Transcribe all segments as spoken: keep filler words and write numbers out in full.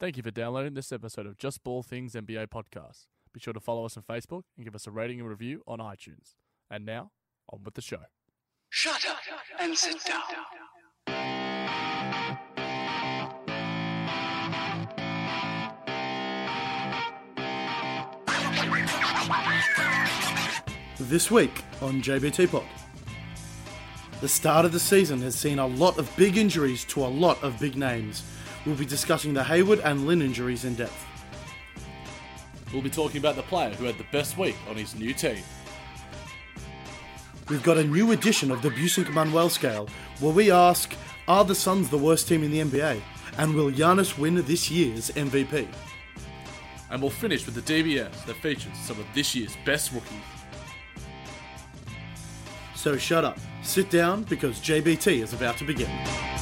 Thank you for downloading this episode of Just Ball Things N B A podcast. Be sure to follow us on Facebook and give us a rating and review on iTunes. And now, on with the show. Shut up and sit down. This week on J B T Pod. The start of the season has seen a lot of big injuries to a lot of big names. We'll be discussing the Hayward and Lynn injuries in depth. We'll be talking about the player who had the best week on his new team. We've got a new edition of the Busink-Manuel scale where we ask, are the Suns the worst team in the N B A? And will Giannis win this year's M V P? And we'll finish with the D B S that features some of this year's best rookies. So shut up, sit down, because J B T is about to begin.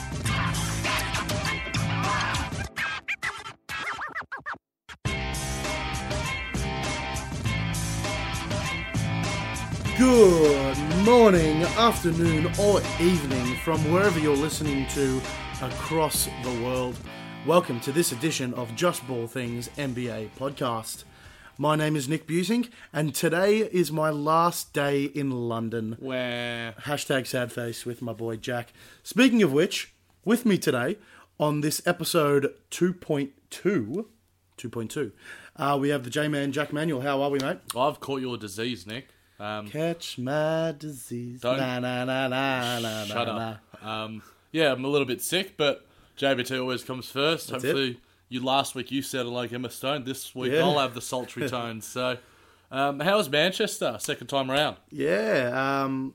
Good morning, afternoon, or evening from wherever you're listening to across the world. Welcome to this edition of Just Ball Things N B A podcast. My name is Nick Busing, and today is my last day in London. Where? Hashtag sad face with my boy Jack. Speaking of which, with me today on this episode two point two, two point two, uh, we have the J-Man Jack Manuel. How are we, mate? I've caught your disease, Nick. Um, Catch my disease. Don't- Na, na, na, na, na, shut na, up. Um, yeah, I'm a little bit sick, but J B T always comes first. That's Hopefully, you last week you sounded like Emma Stone. This week Yeah. I'll have the sultry tones. So, um, how was Manchester second time around? Yeah, um,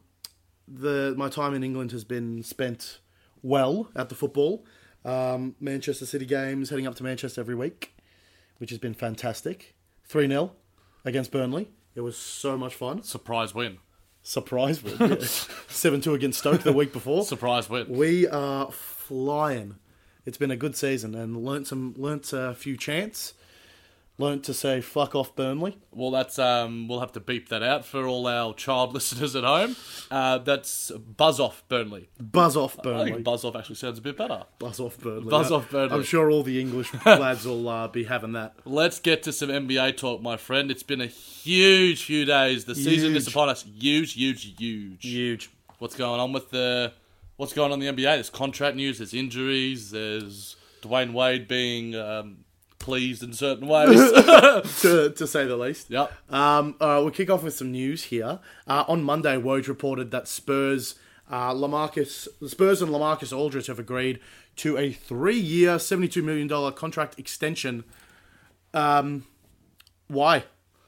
the my time in England has been spent well at the football. Um, Manchester City games, heading up to Manchester every week, which has been fantastic. three nil against Burnley. It was so much fun. Surprise win. Surprise win. Yeah. seven two against Stoke the week before. Surprise win. We are flying. It's been a good season and learnt some learnt a few chants. Learnt to say fuck off Burnley. Well, that's um, we'll have to beep that out for all our child listeners at home. Uh, that's buzz off Burnley. Buzz off I Burnley. think buzz off actually sounds a bit better. Buzz off Burnley. Buzz Uh, off Burnley. I'm sure all the English lads will uh, be having that. Let's get to some N B A talk, my friend. It's been a huge few days. The season Huge. is upon us. Huge, huge, huge. Huge. What's going on with the? What's going on in the N B A? There's contract news. There's injuries. There's Dwayne Wade being um, pleased in certain ways. to, to say the least. Yep. Um, all right, we'll kick off with some news here. Uh, on Monday, Woj reported that Spurs, uh, Lamarcus, Spurs and Lamarcus Aldridge have agreed to a three-year, seventy-two million dollars contract extension. Um, why?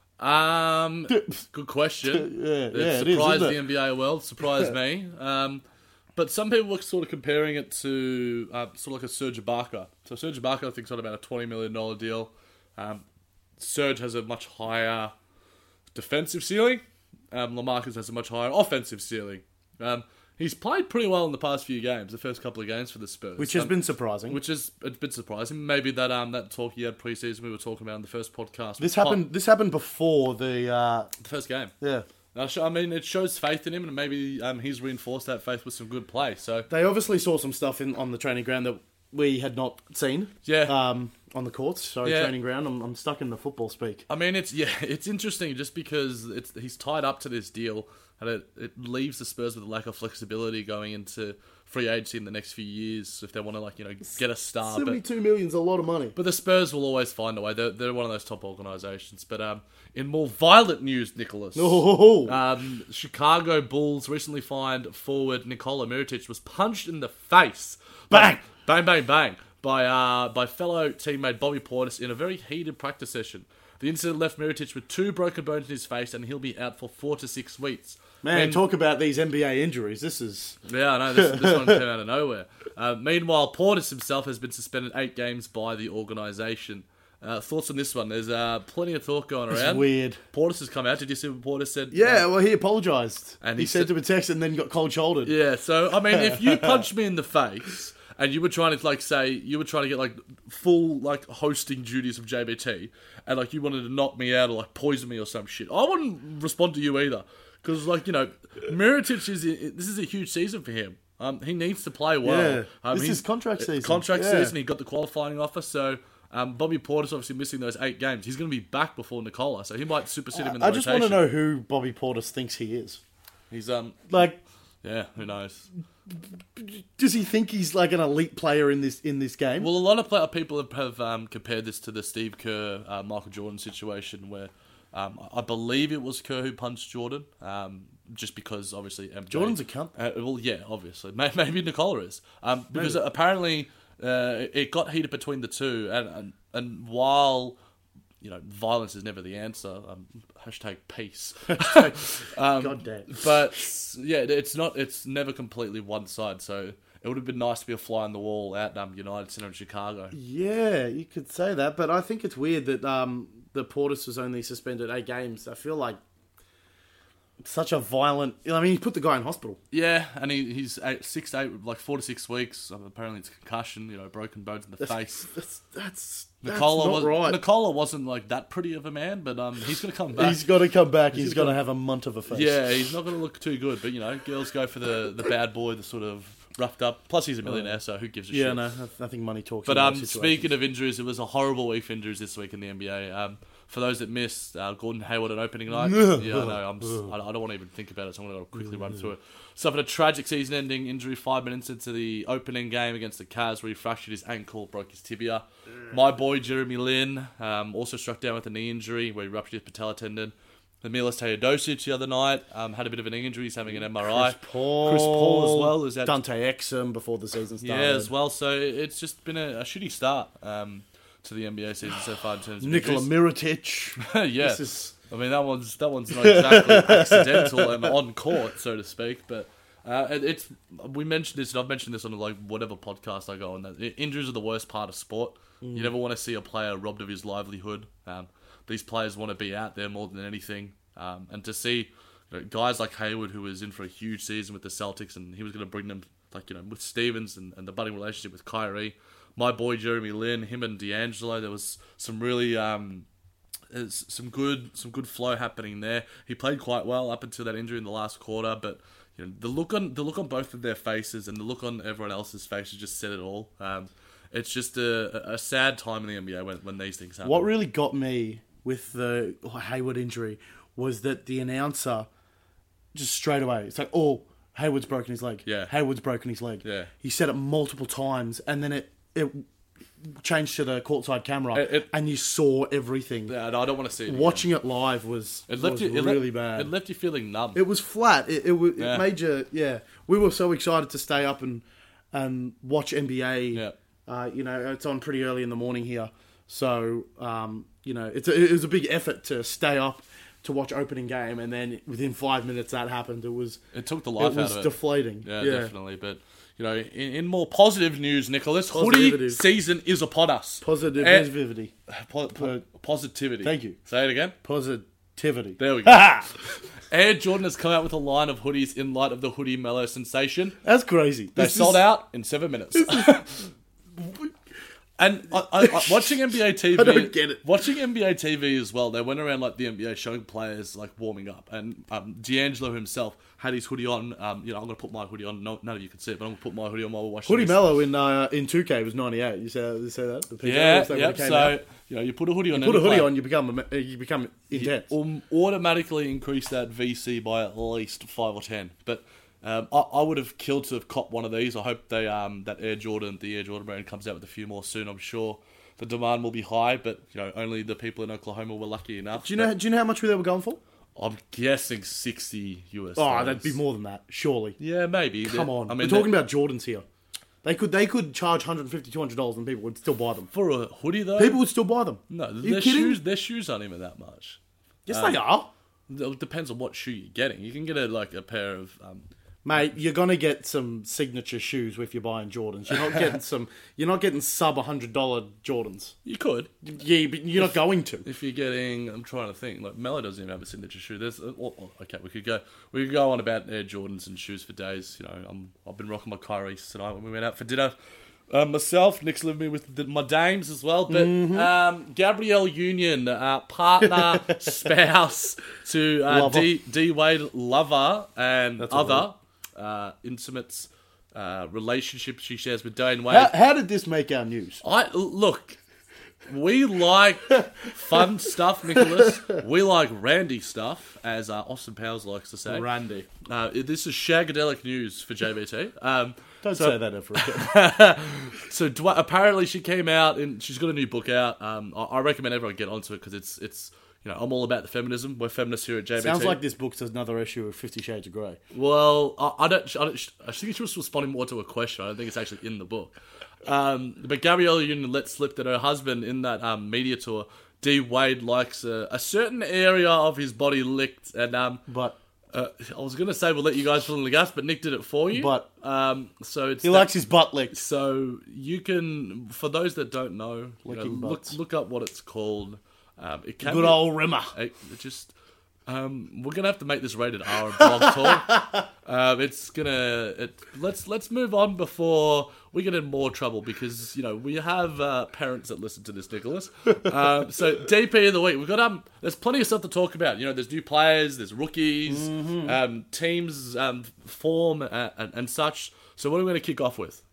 Um, good question. Yeah, it yeah, it is, surprised isn't it? the N B A world. Surprised me. Um, but some people were sort of comparing it to uh, sort of like a Serge Ibaka. So Serge Ibaka, I think, is on about a twenty million dollars deal. Um, Serge has a much higher defensive ceiling. Um, Lamarcus has a much higher offensive ceiling. Um, he's played pretty well in the past few games, the first couple of games for the Spurs. Which has Um, been surprising. Which is a bit surprising. Maybe that um that talk he had preseason we were talking about in the first podcast. this was happened. This happened before the. Uh, the first game. yeah, I sh- I mean, it shows faith in him, and maybe um, he's reinforced that faith with some good play. So they obviously saw some stuff in on the training ground that we had not seen. Yeah. Um, on the courts, sorry, Yeah. training ground. I'm, I'm stuck in the football speak. I mean, it's yeah, it's interesting just because it's he's tied up to this deal, and it, it leaves the Spurs with a lack of flexibility going into free agency in the next few years if they want to like you know get a star. But Seventy-two million is a lot of money. But the Spurs will always find a way. They're, they're one of those top organisations. But um, in more violent news, Nicholas, Oh, um, Chicago Bulls recently fined forward Nikola Mirotic was punched in the face. Bang! Bang, bang, bang. By uh, by fellow teammate Bobby Portis in a very heated practice session. The incident left Mirotic with two broken bones in his face, and he'll be out for four to six weeks. man, Men- talk about these N B A injuries. This is Yeah, I know, this, this one came out of nowhere. Uh, meanwhile, Portis himself has been suspended eight games by the organisation. Uh, thoughts on this one? There's uh, plenty of talk going it's around. weird. Portis has come out. Did you see what Portis said? Yeah, Uh, well, he apologised. And he, he sent said- him a text and then got cold-shouldered. yeah, so, I mean, if you punched me in the face and you were trying to, like, say, you were trying to get, like, full, like, hosting duties of J B T, and, like, you wanted to knock me out or, like, poison me or some shit, I wouldn't respond to you either. Because, like, you know, Mirotic is, this is a huge season for him. Um, he needs to play well. Yeah, Um, this he's- is contract season. Contract Yeah. season, he got the qualifying offer, so Um, Bobby Porter's obviously missing those eight games. He's going to be back before Nicola, so he might supersede him in the I just rotation. want to know who Bobby Portis thinks he is. He's um Like, yeah, who knows? does he think he's like an elite player in this in this game? Well, a lot of play- people have, have um, compared this to the Steve Kerr, uh, Michael Jordan situation, where um, I believe it was Kerr who punched Jordan, um, just because obviously M J, Jordan's a cunt. Uh, well, yeah, obviously, maybe Nicola is, um, because Maybe. apparently uh, it got heated between the two, and and, and while you know violence is never the answer, um, hashtag peace. um, God damn. But yeah, it's not. It's never completely one side. So it would have been nice to be a fly on the wall at um, United Center in Chicago. Yeah, you could say that, but I think it's weird that um, the Portis was only suspended eight games. I feel like such a violent. I mean, he put the guy in hospital. Yeah, and he, he's eight, six, eight, like four to six weeks. Um, apparently, it's concussion. You know, broken bones in the That's face. that's that's, Nicola that's not was right. Nicola wasn't like that pretty of a man, but um, he's gonna come back. He's got to come back. he's he's got to gonna- have a munt of a face. Yeah, he's not gonna look too good. But you know, girls go for the, the bad boy, the sort of roughed up. Plus, he's a millionaire, so who gives a Yeah, shit? no, I think money talks. But in um, those speaking situations. of injuries, it was a horrible week for injuries this week in the N B A. Um, for those that missed, uh, Gordon Hayward on opening night. yeah, I know. I'm. Just, I I don't want to even think about it, so I'm going to quickly run through it. Suffered a tragic season-ending injury five minutes into the opening game against the Cavs, where he fractured his ankle, broke his tibia. My boy Jeremy Lin um, also struck down with a knee injury, where he ruptured his patella tendon. Milos Teodosic the other night um, had a bit of an knee injury. He's having an M R I. Chris Paul, Chris Paul as well is out. Dante Exum before the season started. Yeah, as well. So it's just been a, a shitty start um, to the N B A season so far in terms of Nikola injuries. Mirotic. yeah, This is I mean that one's that one's not exactly accidental and on court, so to speak. But uh, it, it's we mentioned this, and I've mentioned this on like whatever podcast I go on. That injuries are the worst part of sport. Mm. You never want to see a player robbed of his livelihood. Um, these players want to be out there more than anything, um, and to see you know, guys like Hayward, who was in for a huge season with the Celtics, and he was going to bring them like you know with Stevens and, and the budding relationship with Kyrie. My boy Jeremy Lin, him and D'Angelo, there was some really um, there's some good some good flow happening there. He played quite well up until that injury in the last quarter, but you know the look on the look on both of their faces and the look on everyone else's faces just said it all. Um, it's just a, a sad time in the N B A when, when these things happen. What really got me with the Hayward injury was that the announcer just straight away, it's like, oh, Hayward's broken his leg. Yeah. Hayward's broken his leg. Yeah. He said it multiple times, and then it it changed to the courtside camera, It- it- and you saw everything. Yeah, no, I don't want to see it. again. Watching it live was, it left was you it really left, bad. It left you feeling numb. It was flat. It it, wa- Yeah. it made you, yeah. We were so excited to stay up and and watch N B A. Yeah. Uh, you know, it's on pretty early in the morning here, so um, you know, it's a, it was a big effort to stay up to watch opening game, and then within five minutes that happened. It was It took the it life was out of it. deflating. Yeah, Yeah, definitely. But you know, in, in more positive news, Nicholas, hoodie Positivity. season is upon us. Positive Eh, positivity. po- po- positivity. Thank you. Say it again. Positivity. There we go. Air Jordan has come out with a line of hoodies in light of the hoodie mellow sensation. That's crazy. They This sold is- out in seven minutes. And I, I, I, watching N B A T V, I don't get it. Watching N B A T V as well, they went around like the N B A showing players like warming up, and um, D'Angelo himself had his hoodie on. Um, you know, I'm gonna put my hoodie on. No, none of you can see it, but I'm gonna put my hoodie on while we're watching. Hoodie this. Mellow in uh, in two K was ninety-eight. You say you say that? The P K, Yeah, was that when yep. it came So out? you know, you put a hoodie on. Put a any hoodie player, on, you become a- you become intense. um, automatically increase that V C by at least five or ten. But um, I, I would have killed to have copped one of these. I hope they um that Air Jordan, the Air Jordan brand, comes out with a few more soon. I'm sure the demand will be high, but you know only the people in Oklahoma were lucky enough. Do you know? Do you know how much they were going for? I'm guessing sixty U S. Oh, dollars. that'd be more than that, surely. Yeah, maybe. Come They're- on, I mean, we're talking they're- about Jordans here. They could they could charge one hundred fifty dollars, two hundred dollars and people would still buy them. for a hoodie though. People would still buy them. no, Are you their kidding? shoes. Their shoes aren't even that much. Yes, they are. It depends on what shoe you're getting. You can get a like a pair of. Um, Mate, you're gonna get some signature shoes if you're buying Jordans. You're not getting some. You're not getting sub a hundred dollar Jordans. you could. Yeah, but you're not going to. If you're getting, I'm trying to think. Like Melo doesn't even have a signature shoe. There's, uh, oh, oh, okay, we could go. We could go on about Air Jordans and shoes for days. You know, I'm, I've been rocking my Kyries tonight when we went out for dinner. Um, myself, Nick's living me with the, my dames as well. But Mm-hmm. um, Gabrielle Union, uh, partner, spouse to uh, Lover. D, D Wade, lover, and That's a other uh, intimate uh, relationship she shares with Dwayne Wade. How, how did this make our news? I look. we like fun stuff, Nicholas. We like randy stuff, as uh, Austin Powers likes to say. Randy. Uh, this is shagadelic news for J B T. Um, Don't so, say that ever again. so Dw- apparently she came out and she's got a new book out. Um, I, I recommend everyone get onto it because it's it's you know I'm all about the feminism. We're feminists here at J B T. Sounds like this book's another issue of Fifty Shades of Grey. Well, I, I don't. I don't. I think she was responding more to a question. I don't think it's actually in the book. Um, but Gabriella Union let slip that her husband in that um, media tour, D Wade, likes a, a certain area of his body licked, and um, But uh, I was gonna say we'll let you guys fill in the gaps, but Nick did it for you. But um, so it's he that- likes his butt licked. So you can, for those that don't know, you know, Licking look butts. look up what it's called. Um, it can Good be, old Rimmer. it, it just. Um, we're gonna have to make this rated R blog talk. um, it's gonna. It, let's let's move on before we get in more trouble because you know we have uh, parents that listen to this, Nicholas. Um, so D P of the week, we've got um. There's plenty of stuff to talk about. You know, there's new players, there's rookies, Mm-hmm. um, teams um, form uh, and, and such. So what are we going to kick off with?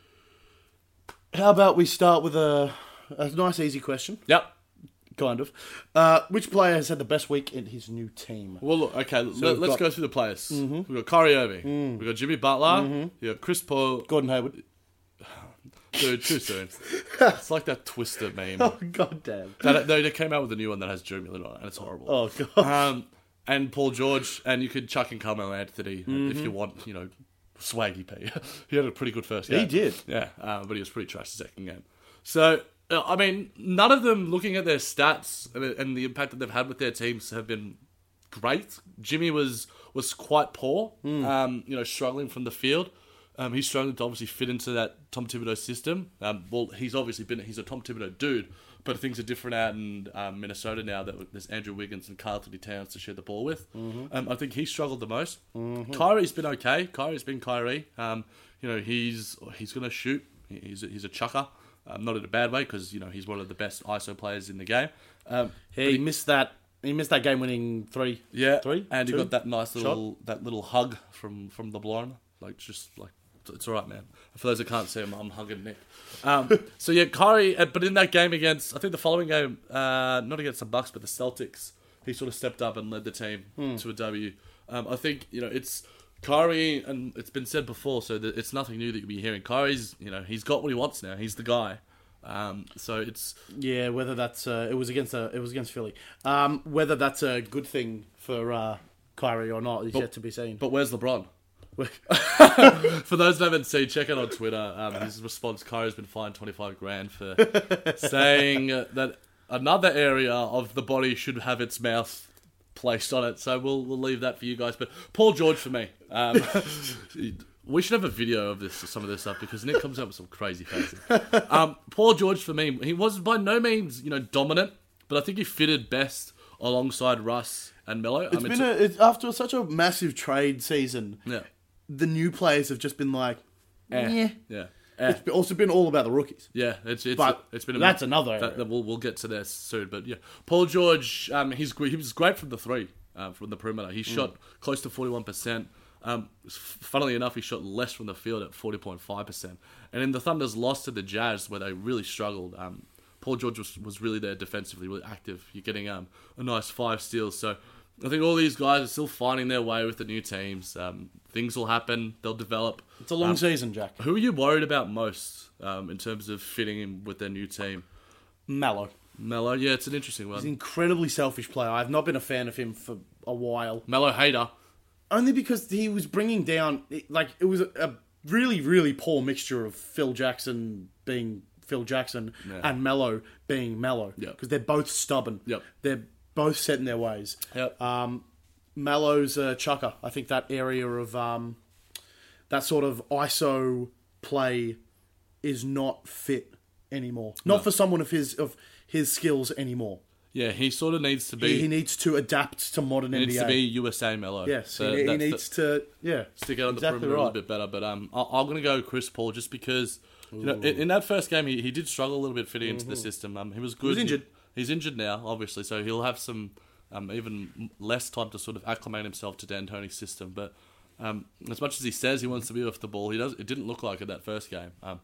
How about we start with a, a nice, easy question? Yep. Kind of. Uh, which player has had the best week in his new team? Well, look, okay, let, we've let's got- go through the players. We've got Kyrie Irving. We've got Jimmy Butler. You've got Chris Paul. Gordon Hayward. Dude, too soon. It's like that Twister meme. Oh, goddamn. That, they, they came out with a new one that has Drew Miller on it, and it's horrible. Oh, God. Um, and Paul George, and you could chuck in Carmelo Anthony if you want, you know, swaggy P. He had a pretty good first game. He did. Yeah, uh, but he was pretty trash the second game. So, uh, I mean, none of them, looking at their stats and, and the impact that they've had with their teams, have been great. Jimmy was was quite poor, um, you know, struggling from the field. Um, he's struggling to obviously fit into that Tom Thibodeau system. Um, well, he's obviously been, he's a Tom Thibodeau dude, but things are different out in um, Minnesota now that there's Andrew Wiggins and Karl Anthony Towns to share the ball with. Mm-hmm. Um, I think he struggled the most. Mm-hmm. Kyrie's been okay. Kyrie's been Kyrie. Um, you know, he's he's going to shoot. He's a, he's a chucker. Um, not in a bad way because, you know, he's one of the best I S O players in the game. Um, He missed that. He missed that game-winning three. Yeah, Three? and Two? he got that nice little that little hug from from LeBron, like just like it's all right, man. For those that can't see him, I'm hugging Nick. Um, so yeah, Kyrie, uh, but in that game against, I think the following game, uh, not against the Bucks, but the Celtics, he sort of stepped up and led the team Hmm. to a W. Um, I think you know it's Kyrie, and it's been said before, so that it's nothing new that you'll be hearing. Kyrie's, you know, he's got what he wants now. He's the guy. Um, so it's Yeah, whether that's uh, it was against uh, it was against Philly. Um, whether that's a good thing for uh, Kyrie or not is yet to be seen. but where's LeBron? For those that haven't seen, check out on Twitter. Um, his response: Kyrie's been fined twenty-five grand for saying that another area of the body should have its mouth placed on it. So we'll we'll leave that for you guys. But Paul George for me. Um, we should have a video of this, some of this stuff, because Nick comes up with some crazy faces. Um, Paul George for me. He was by no means you know dominant, but I think he fitted best alongside Russ and Melo. It's I mean, been a, it's, after such a massive trade season. yeah, The new players have just been like, eh, yeah. yeah. Eh. It's also been all about the rookies. Yeah, it's it's But it's been a, that's another That, area. that we'll we'll get to this soon, but yeah, Paul George, um, he's gre- he was great from the three, uh, from the perimeter. He shot close to forty one percent. Um, funnily enough, he shot less from the field at forty point five percent. And in the Thunder's loss to the Jazz, where they really struggled, um, Paul George was, was really there defensively, really active. You're getting um a nice five steals. So I think all these guys are still finding their way with the new teams. Um, things will happen. They'll develop. It's a long Um, season, Jack. Who are you worried about most um, in terms of fitting in with their new team? Mello. Melo, yeah, it's an interesting He's an one. incredibly selfish player. I've not been a fan of him for a while. Melo hater. Only because he was bringing down, like, it was a, a really, really poor mixture of Phil Jackson being Phil Jackson Yeah. and Mello being Mello. Yep. Because they're both stubborn. Yep. They're both set in their ways. Yep. Um, Mello's a chucker. I think that area of, um, that sort of I S O play is not fit anymore. Not No. for someone of his of his skills anymore. Yeah, he sort of needs to be. He, he needs to adapt to modern he N B A. needs to be U S A Melo. Yes, So he, he that's needs the- to, yeah. stick out on the exactly perimeter a right. little bit better. But um, I, I'm going to go Chris Paul just because you know in, in that first game he, he did struggle a little bit fitting into the system. Um, he was good. was injured. He, he's injured now, obviously, so he'll have some um even less time to sort of acclimate himself to D'Antoni's system. But um, as much as he says he wants to be off the ball, he does. It didn't look like it that first game. Um,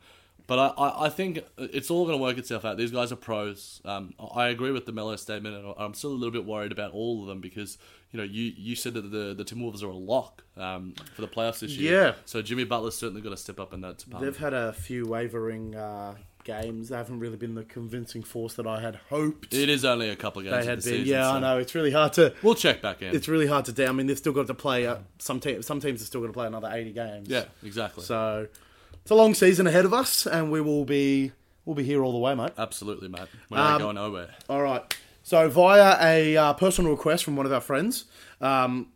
But I, I, I think it's all going to work itself out. These guys are pros. Um, I agree with the Melo statement, and I'm still a little bit worried about all of them because, you know, you, you said that the, the Timberwolves are a lock um, for the playoffs this year. Yeah. So Jimmy Butler's certainly got to step up in that department. They've had a few wavering uh, games. They haven't really been the convincing force that I had hoped. It is only a couple of games. They had in the been. season, Yeah, so I know. It's really hard to. We'll check back in. It's really hard to down. I mean, they've still got to play. Uh, some teams. Some teams are still going to play another eighty games. Yeah, exactly. So it's a long season ahead of us, and we will be we'll be here all the way, mate. Absolutely, mate. We're Um, not going nowhere. All right. So via a uh, personal request from one of our friends, um,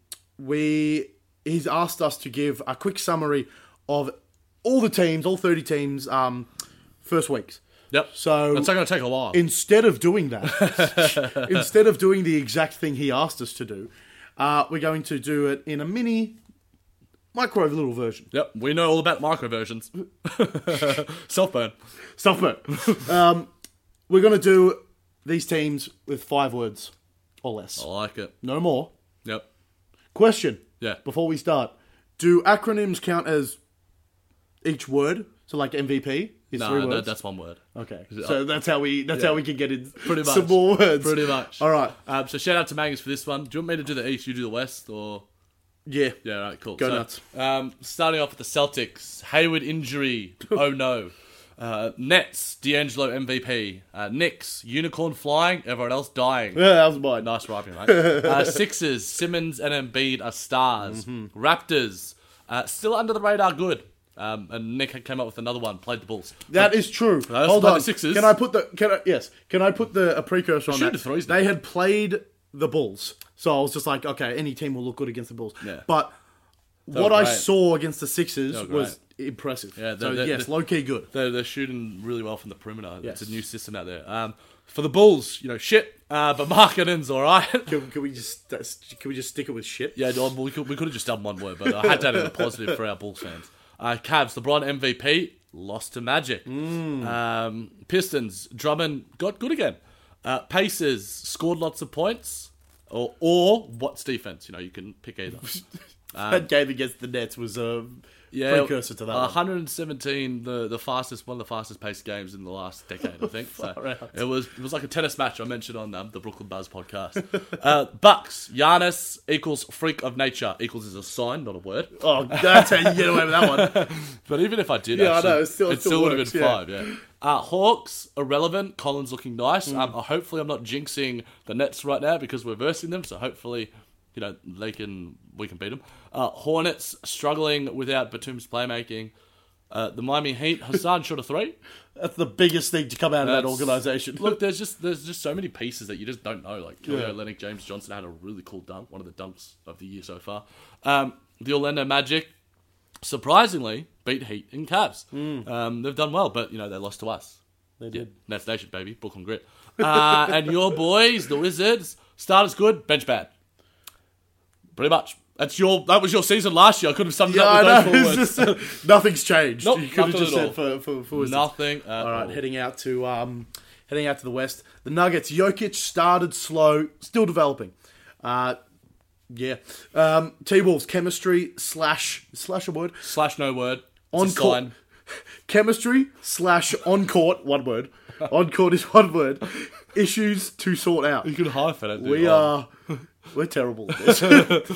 we he's asked us to give a quick summary of all the teams, all thirty teams, um, first weeks. Yep. So That's not going to take a while. instead of doing that, instead of doing the exact thing he asked us to do, uh, we're going to do it in a mini, micro little version. Yep, we know all about micro versions. Self-burn. Stuff um, we're going to do these teams with five words or less. I like it. No more. Yep. Question. Yeah. Before we start, do acronyms count as each word? So like M V P is three No, words? that, that's one word. Okay. it- So that's how we that's Yeah. how we can get in Pretty much. some more words. Pretty much. All right. Um, so shout out to Magnus for this one. Do you want me to do the East, you do the West, or... Yeah. Yeah, right, cool. Go so, nuts. Um, starting off with the Celtics. Hayward injury. Oh no. Uh, Nets, D'Angelo M V P. Uh, Knicks, unicorn flying, everyone else dying. Yeah, that was mine. Nice writing, mate. uh, Sixers, Simmons and Embiid are stars. Mm-hmm. Raptors, uh, still under the radar good. Um, and Nick came up with another one, played the Bulls. That is true. I also Hold played on. the Sixers. Can I put the can I yes, can I put the a precursor on Shoot that? the threes They now. had played the Bulls. So I was just like, okay, any team will look good against the Bulls. Yeah. But They what were I great. saw against the Sixers They were was impressive. Yeah, so they're- they're- yes, they're- low key good. They're, they're shooting really well from the perimeter. Yes. It's a new system out there. Um, for the Bulls, you know, shit. Uh, but Markkanen's all right. Can, can we just uh, can we just stick it with shit? Yeah, no, we could, we could have just done one word, but I had to add in a positive for our Bulls fans. Uh, Cavs, LeBron M V P, lost to Magic. Mm. Um, Pistons, Drummond got good again. Uh, Pacers, scored lots of points. Or, or what's defense? You know, you can pick either. that game against the Nets was a Yeah, precursor to that. Uh, one. one hundred seventeen, the, the fastest, one of the fastest paced games in the last decade, I think. So Far out. it was it was like a tennis match I mentioned on um, the Brooklyn Buzz podcast. uh, Bucks, Giannis equals freak of nature. Equals is a sign, not a word. Oh, that's how you get away with that one. But even if I did, Yeah, I actually, know, it still- it it still still would have works, been yeah. five. Yeah. Uh, Hawks, irrelevant. Collins looking nice. Mm. Um, hopefully, I'm not jinxing the Nets right now because we're versing them. So hopefully, you know, they can we can beat them. Uh, Hornets struggling without Batum's playmaking. Uh, the Miami Heat, Hassan shot a three. That's the biggest thing to come out of that That's- organisation. Look, there's just there's just so many pieces that you just don't know. Like Kelly Yeah. Olynyk, James Johnson had a really cool dunk, one of the dunks of the year so far. Um, the Orlando Magic, surprisingly, beat Heat and Cavs. Um, they've done well, but you know they lost to us. They did. Nets Nation, baby, Brooklyn Grit. Uh, and your boys, the Wizards, starters good, bench bad. Pretty much. That's your. That was your season last year. I could have summed it Yeah, up I with know. those It's four words. just, nothing's changed. Nope, you could have nothing just at said all. for for, for Wizards. Nothing. At All right, all. heading out to um, heading out to the west. The Nuggets. Jokic started slow, still developing. Uh, yeah. Um, T-Wolves chemistry slash slash a word Slash no word. It's on a court. sign. Chemistry slash on court one word. On court is one word. Issues to sort out. You can hyphen it. dude. We Oh. are we're terrible at this.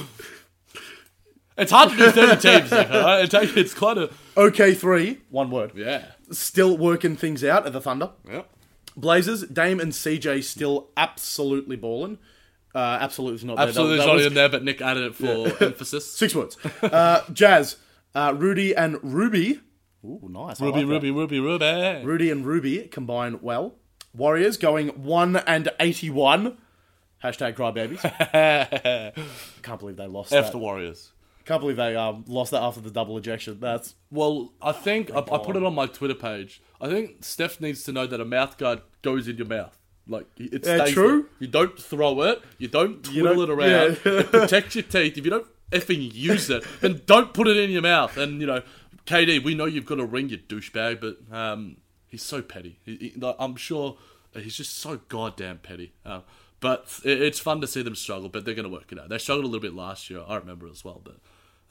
It's hard to do thirty teams, Nick, alright? It take- It's quite a... OK three one word. Yeah. Still working things out at the Thunder. Yep. Blazers, Dame and C J still absolutely balling. Uh, absolutely is not there. Absolutely That- that not was in there, but Nick added it for emphasis. Six words. Uh, Jazz, uh, Rudy and Ruby. Ooh, nice. I Ruby, like that. Ruby, Ruby, Ruby. Rudy and Ruby combine well. Warriors going one and eighty-one. Hashtag crybabies. Can't believe they lost F that. the Warriors. Can't believe they um, lost that after the double ejection. That's Well, I think... I, I put it on my Twitter page. I think Steph needs to know that a mouth guard goes in your mouth. Like, it Yeah, stays true. there. You don't throw it. You don't You twiddle don't- it around. yeah. It protects your teeth. If you don't effing use it, then don't put it in your mouth. And, you know, K D, we know you've got a ring, you douchebag, but um, he's so petty. He, he, like, I'm sure he's just so goddamn petty. Uh, but it, it's fun to see them struggle, but they're going to work it out. They struggled a little bit last year, I remember as well. But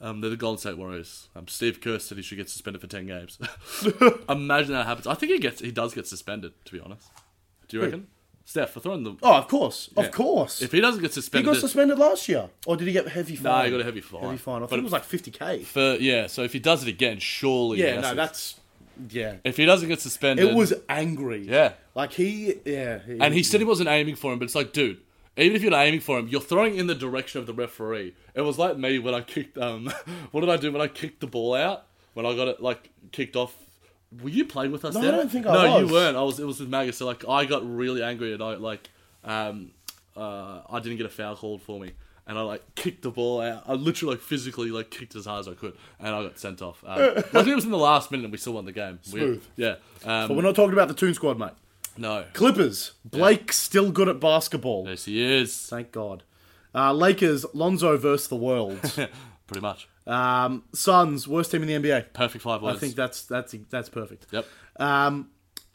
Um, they're the Golden State Warriors. Um, Steve Kerr said he should get suspended for ten games. Imagine that happens. I think he gets. He does get suspended. To be honest, do you reckon? Steph, for throwing the. Oh, of course, Yeah. of course. If he doesn't get He suspended, got suspended last year, or did he get a heavy fine? Nah, he got a heavy fine. Heavy fine. I But think it was like fifty k. for yeah. So if he does it again, surely. Yeah, he has no, to- that's yeah. If he doesn't get suspended, It was angry. yeah. like he, yeah, he, And he said he wasn't aiming for him, but it's like, dude, even if you're not aiming for him, you're throwing in the direction of the referee. It was like me when I kicked. Um, what did I do when I kicked the ball out? When I got it like kicked off. Were you playing with us? No, I then? don't think I no, was. you weren't. I was. It was with Magus. So like, I got really angry and I like, um, uh, I didn't get a foul called for me, and I like kicked the ball out. I literally like physically like kicked as hard as I could, and I got sent off. Um, luckily, it was in the last minute, and we still won the game. We- Smooth. yeah. Um, But we're not talking about the Toon Squad, mate. no. Clippers. Blake's still good at basketball. Yes, he is. Thank God. Uh, Lakers. Lonzo versus the world. Pretty much. um, Suns. Worst team in the N B A. Perfect five words. I think that's that's that's perfect. Yep. Um,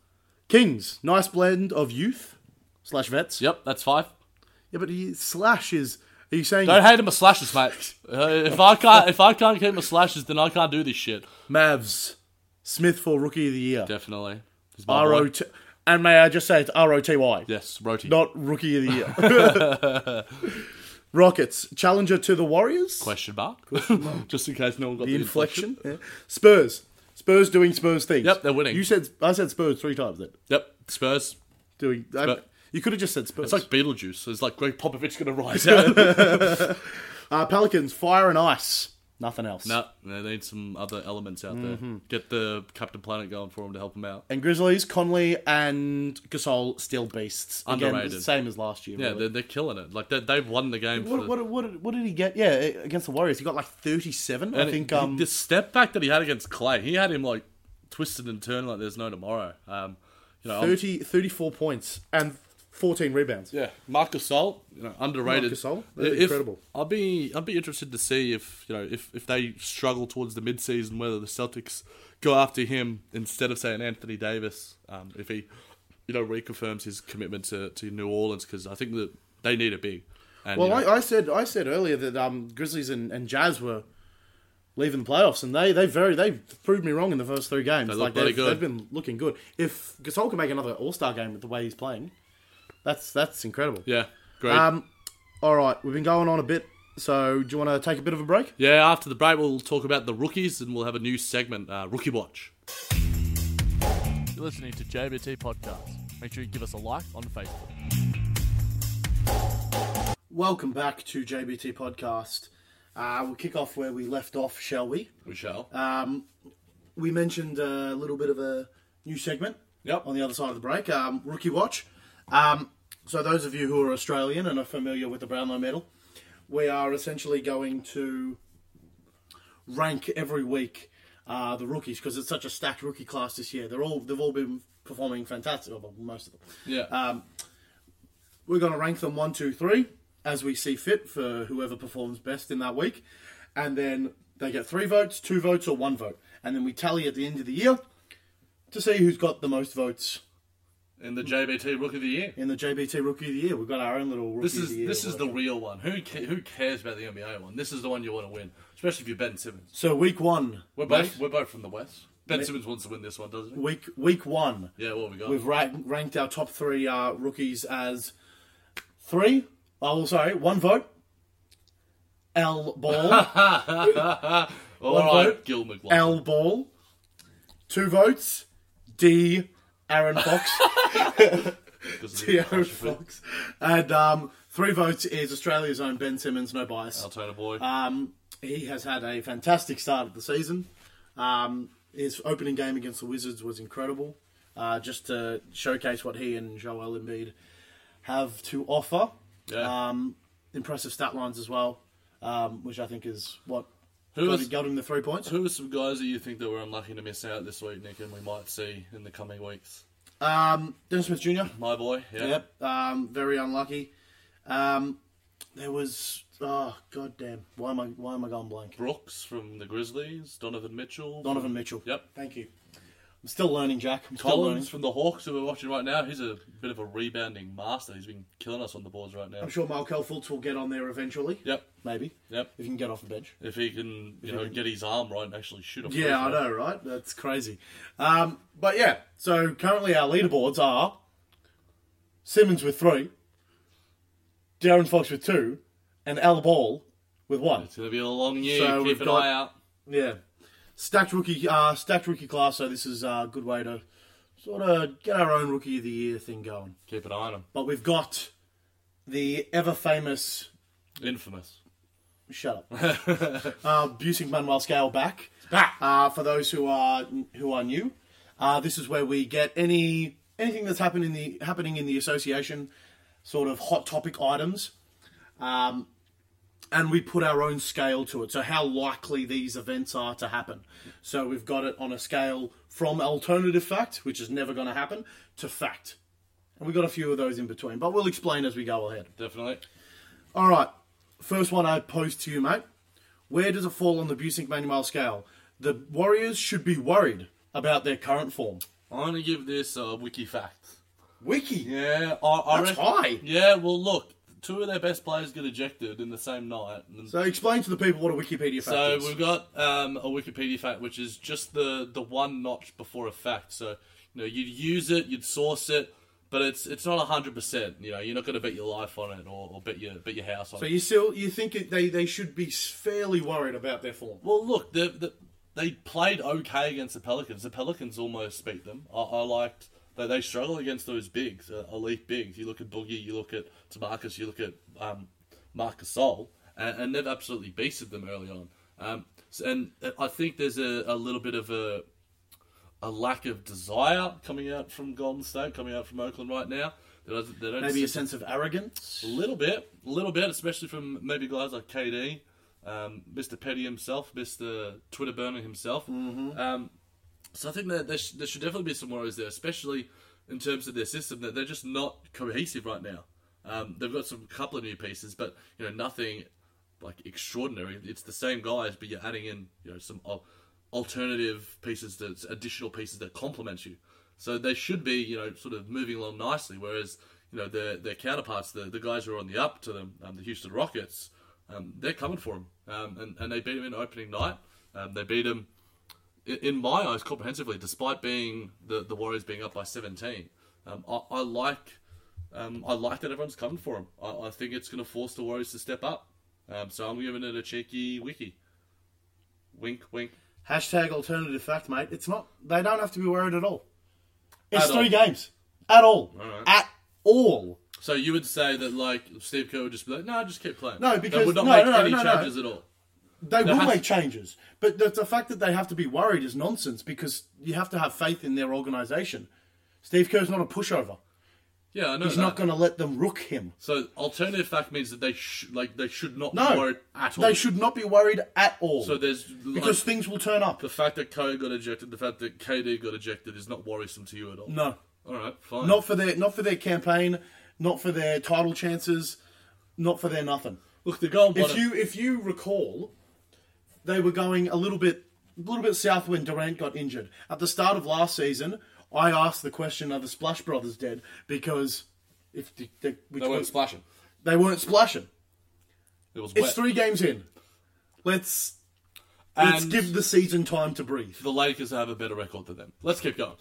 Kings. Nice blend of youth slash vets. Yep, that's five. Yeah, but he, slash is. Are you saying Don't hate him with slashes, mate. Uh, if I can't, if I can't keep my slashes, then I can't do this shit. Mavs? Smith for rookie of the year. Definitely. He's my R boy. O T. And may I just say it's R O T Y. Yes, Roti. Not rookie of the year. Rockets. Challenger to the Warriors. Question mark. Just in case no one got The the, inflection. Yeah. Spurs. Spurs doing Spurs things. Yep, they're winning. You said I said Spurs three times then. Yep, Spurs. Doing. I, Spur- you could have just said Spurs. It's like Beetlejuice. It's like Greg Popovich going to rise out. uh, Pelicans. Fire and ice. Nothing else. No, they need some other elements out there. Mm-hmm. Get the Captain Planet going for him to help him out. And Grizzlies. Conley and Gasol still beasts. Again, Underrated. same as last year. Yeah, really. they're, they're killing it. Like they, they've won the game. What, for, what, what, what did he get? Yeah, against the Warriors, he got like thirty-seven. I and think. it- Um, the step back that he had against Clay, he had him like twisted and turned like there's no tomorrow. Um, you know, I'm- thirty, thirty-four points and fourteen rebounds. Yeah, Marc Gasol, you know, underrated. Marc Gasol? That's If- incredible. I'll be, I'll be interested to see if you know if, if they struggle towards the mid-season, whether the Celtics go after him instead of saying Anthony Davis. Um, if he, you know, reconfirms his commitment to, to New Orleans, because I think that they need a big. And, Well, you know, I, I said I said earlier that um, Grizzlies and, and Jazz were leaving the playoffs, and they they very they proved me wrong in the first three games. They look like bloody they've, good. they've been looking good. If Gasol can make another All Star game with the way he's playing, that's that's incredible. yeah, great. Um, all right, we've been going on a bit. So, do you want to take a bit of a break? yeah, after the break, we'll talk about the rookies, and we'll have a new segment, uh, Rookie Watch. You're listening to J B T Podcast. Make sure you give us a like on Facebook. Welcome back to J B T Podcast. Uh, we'll kick off where we left off, shall we? We shall. Um, we mentioned a little bit of a new segment Yep. on the other side of the break, um, Rookie Watch. Um, so those of you who are Australian and are familiar with the Brownlow Medal, we are essentially going to rank every week uh, the rookies, because it's such a stacked rookie class this year. They're all they've all been performing fantastic, well, most of them. Yeah. Um, we're going to rank them one, two, three, as we see fit for whoever performs best in that week. And then they get three votes, two votes, or one vote. And then we tally at the end of the year to see who's got the most votes In the J B T Rookie of the Year. in the J B T Rookie of the Year. We've got our own little Rookie This of is the Year. this is the award. real one. Who ca- who cares about the N B A one? This is the one you want to win, especially if you're Ben Simmons. So week one. We're mate, both we're both from the West. Ben Mate. Simmons wants to win this one, doesn't he? Week, week one. Yeah, what have we got? We've rank, ranked our top three uh, rookies as three. Oh, sorry, one vote. L Ball. All one right, vote. Gil McLaughlin. L Ball. Two votes. D. Aaron Fox. Because of D. the Aaron apostrophe. Fox. And um, three votes is Australia's own Ben Simmons, no bias. I'll turn a boy. Um, he has had a fantastic start of the season. Um, his opening game against the Wizards was incredible. Uh, just to showcase what he and Joel Embiid have to offer. Yeah. Um, impressive stat lines as well, um, which I think is what Who got, is- got him the three points. Who are some guys that you think that were unlucky to miss out this week, Nick, and we might see in the coming weeks? Um, Dennis Smith Junior My boy, yeah. Yep. Um, very unlucky. Um, there was oh god damn. Why am I why am I going blank? Brooks from the Grizzlies, Donovan Mitchell. Donovan Mitchell. Yep. Thank you. I'm still learning, Jack. I'm still learning. Collins from the Hawks, who we're watching right now, he's a bit of a rebounding master. He's been killing us on the boards right now. I'm sure Markel Fultz will get on there eventually. Yep. Maybe. Yep. If he can get off the bench. If he can, you know, can- get his arm right and actually shoot a free Yeah, I throw. know, right? That's crazy. Um, but yeah, so currently our leaderboards are Simmons with three, Darren Fox with two, and Al Ball with one. It's going to be a long year. So Keep we've an got- eye out. Yeah. Stacked rookie, uh, stacked rookie class, so this is a good way to sort of get our own rookie of the year thing going. Keep an eye on him. But we've got the ever famous, Infamous. shut up, uh, Busing Manuel Scale back. Back. Uh, for those who are who are new, uh, this is where we get any anything that's happened in the happening in the association, sort of hot topic items, um, and we put our own scale to it. So how likely these events are to happen. So we've got it on a scale from alternative fact, which is never going to happen, to fact, and we've got a few of those in between. But we'll explain as we go ahead. Definitely. All right, first one I pose to you, mate. Where does it fall on the Busing Manuel scale? The Warriors should be worried about their current form. I'm going to give this a wiki fact. Wiki. Yeah, I, I That's reckon- high. Yeah, well, look, two of their best players get ejected in the same night. And So explain to the people what a Wikipedia fact so is. we've got um, a Wikipedia fact, which is just the, the one notch before a fact. So, you know, you'd use it, you'd source it, but it's it's not one hundred percent. You know, you're not going to bet your life on it or, or bet your bet your house on So it. you still you think it, they they should be fairly worried about their form? Well, look, the, the, they played okay against the Pelicans. The Pelicans almost beat them. I, I liked that they struggle against those bigs, uh, elite bigs. You look at Boogie, you look at Tamarcus, you look at um, Marc Gasol, and, and they've absolutely beasted them early on. Um, so- and I think there's a, a little bit of a a lack of desire coming out from Golden State, coming out from Oakland right now. They don't, they don't Maybe a seem- sense of arrogance. a little bit, a little bit, especially from maybe guys like K D, um, Mister Petty himself, Mister Twitter burner himself. Mm-hmm. Um, so I think that there, sh- there should definitely be some worries there, especially in terms of their system, that they're just not cohesive right now. Um, they've got some couple of new pieces, but you know nothing like extraordinary. It's the same guys, but you're adding in you know some al- alternative pieces, that additional pieces that complement you. So they should be, you know, sort of moving along nicely. Whereas, you know, their their counterparts, the the guys who are on the up to them, um, the Houston Rockets, um, they're coming for them, um, and and they beat them in opening night. Um, they beat them, in, in my eyes, comprehensively, despite being the the Warriors being up by seventeen. Um, I, I like, um, I like that everyone's coming for them. I, I think it's going to force the Warriors to step up. Um, so I'm giving it a cheeky wiki. Wink, wink. Hashtag alternative fact, mate. It's not. They don't have to be worried at all. It's At three all. games. At all. All right. At all. So you would say that, like, Steve Kerr would just be like, no, just keep playing. No, They because- would not no, make no, no, any no, no. changes at all. They There will has- make changes. But the, the fact that they have to be worried is nonsense because you have to have faith in their organisation. Steve Kerr's not a pushover. Yeah, I know He's that. not going to let them rook him. So alternative fact means that they sh- like they should not No. be worried at all. They should not be worried at all. So there's because like, things will turn up. the fact that Curry got ejected, the fact that K D got ejected is not worrisome to you at all. No. All right, fine. Not for their not for their campaign, not for their title chances, not for their nothing. Look, the Golden If you if you recall, they were going a little bit a little bit south when Durant got injured. At the start of last season, I asked the question, are the Splash Brothers dead? Because if the, the, which they weren't was- splashing. they weren't splashing. It was It's wet. three games in. Let's let's And- give the season time to breathe. The Lakers have a better record than them. Let's keep going.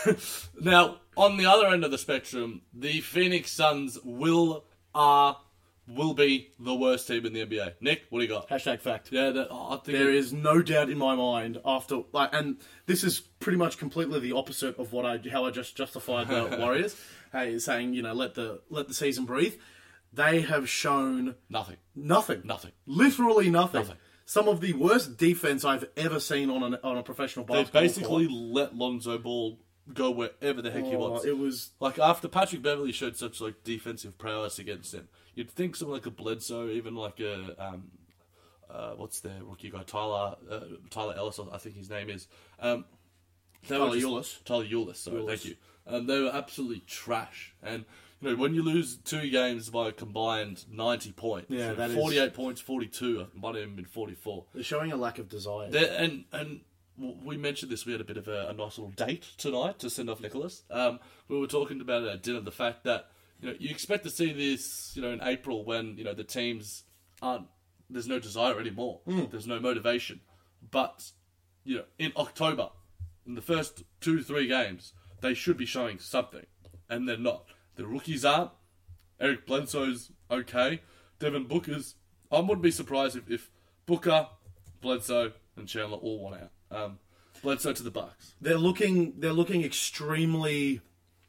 Now, on the other end of the spectrum, the Phoenix Suns will are will be the worst team in the N B A. Nick, what do you got? Hashtag fact. Yeah, that, oh, I think There it- is no doubt in my mind after, like, and this is pretty much completely the opposite of what I how I just justified the Warriors. Hey, saying you know let the let the season breathe. They have shown nothing. nothing, Nothing. literally nothing. Nothing. Some of the worst defense I've ever seen on an, on a professional They basketball basically court. let Lonzo Ball go wherever the heck he Oh, wants. it was Like after Patrick Beverly showed such like defensive prowess against him, you'd think someone like a Bledsoe, even like a um, uh, what's their rookie guy, Tyler uh, Tyler Ellis, I think his name is. Um, they were Tyler just- Ulis. Tyler Ulis. Sorry, Ulis. thank you. Um, they were absolutely trash. And you know when you lose two games by a combined ninety points, Yeah, so that is- forty-eight points, forty-two, might have even been forty-four. they're showing a lack of desire. They're, and and w- we mentioned this. We had a bit of a, a nice little date tonight to send off Nicholas. Um, we were talking about it at dinner. The fact that you know you expect to see this, you know, in April when you know the teams aren't. There's no desire anymore. Mm. There's no motivation. But you know, in October, in the first two three games, they should be showing something, and they're not. The rookies aren't. Eric Bledsoe's okay. Devin Booker's. I wouldn't be surprised if, if Booker, Bledsoe, and Chandler all want out. Um, Bledsoe to the Bucks. They're looking. They're looking extremely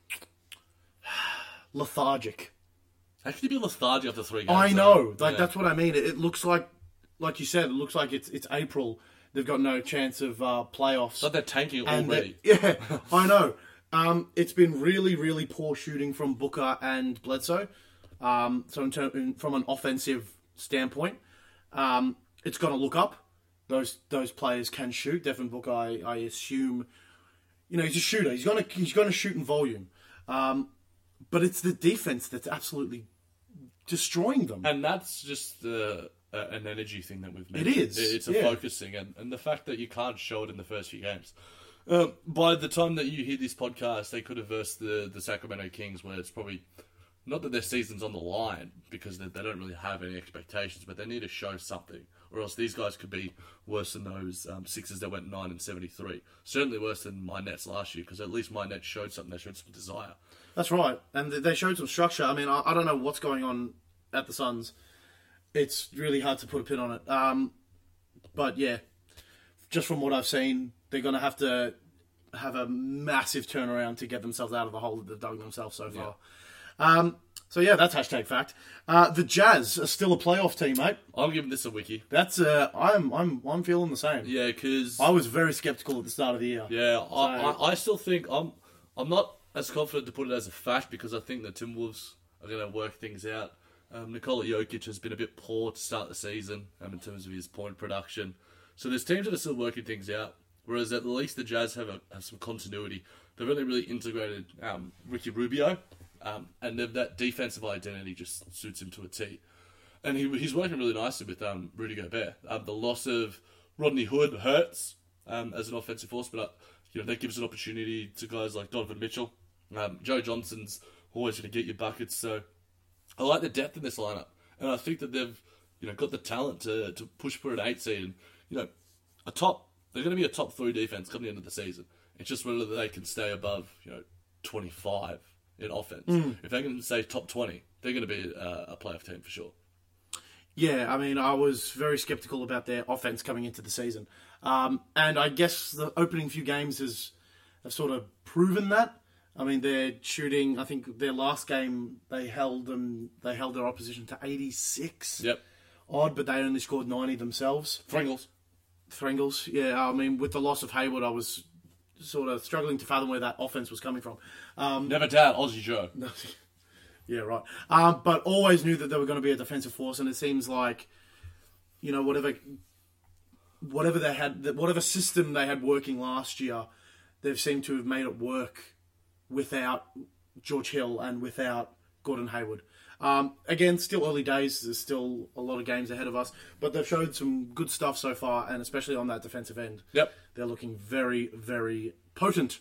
lethargic. How can you be lethargic after three games? I know. though? Like Yeah. that's what I mean. It, it looks like, like you said, it looks like it's it's April. They've got no chance of uh, playoffs. It's like they're tanking And already. they- yeah, I know. Um, it's been really, really poor shooting from Booker and Bledsoe. Um, so in ter- in, from an offensive standpoint, um, it's going to look up. Those those players can shoot. Devin Booker, I, I assume, you know, he's a shooter. He's going to he's going to shoot in volume. Um, but it's the defense that's absolutely destroying them. And that's just uh, a, an energy thing that we've made. It is, It's a yeah. focusing, and, and the fact that you can't show it in the first few games. Um, by the time that you hear this podcast, they could have versed the, the Sacramento Kings, where it's probably not that their season's on the line because they, they don't really have any expectations, but they need to show something, or else these guys could be worse than those um, Sixers that went nine and seventy-three. Certainly worse than my Nets last year, because at least my Nets showed something. They showed some desire. That's right, and they showed some structure. I mean, I, I don't know what's going on at the Suns. It's really hard to put a pin on it. Um, but yeah, just from what I've seen, they're going to have to have a massive turnaround to get themselves out of the hole that they've dug themselves so far. Um, so yeah, that's hashtag fact. Uh, the Jazz are still a playoff team, mate. I'm giving this a wiki. That's uh, I'm I'm I'm feeling the same. Yeah, because I was very skeptical at the start of the year. Yeah, I, So- I, I still think I'm I'm not as confident to put it as a fact because I think the Timberwolves are going to work things out. Um, Nikola Jokic has been a bit poor to start the season um, in terms of his point production. So there's teams that are still working things out, whereas at least the Jazz have, a, have some continuity. They've really, really integrated um, Ricky Rubio, um, and they've- that defensive identity just suits him to a T. And he, he's working really nicely with um, Rudy Gobert. Um, the loss of Rodney Hood hurts um, as an offensive force, but uh, you know that gives an opportunity to guys like Donovan Mitchell. Um, Joe Johnson's always going to get you buckets, so I like the depth in this lineup, and I think that they've you know got the talent to to push for an eight seed. And you know, a top they're going to be a top three defense come the end of the season. It's just whether they can stay above you know twenty-five in offense. If they can stay top twenty, they're going to be a, a playoff team for sure. Yeah, I mean, I was very skeptical about their offense coming into the season. Um, and I guess the opening few games has have sort of proven that. I mean, they're shooting, I think their last game, they held them, they held their opposition to eighty-six. Yep, Odd, but they only scored ninety themselves. Pringles. Threngels, yeah, I mean, with the loss of Hayward, I was sort of struggling to fathom where that offense was coming from. Um, Never doubt Aussie Joe. Yeah, right. Um, but always knew that they were going to be a defensive force, and it seems like, you know, whatever, whatever they had, whatever system they had working last year, they've seemed to have made it work without George Hill and without Gordon Hayward. Um, again, still early days. There's still a lot of games ahead of us, but they've showed some good stuff so far, and especially on that defensive end. Yep. They're looking very, very potent.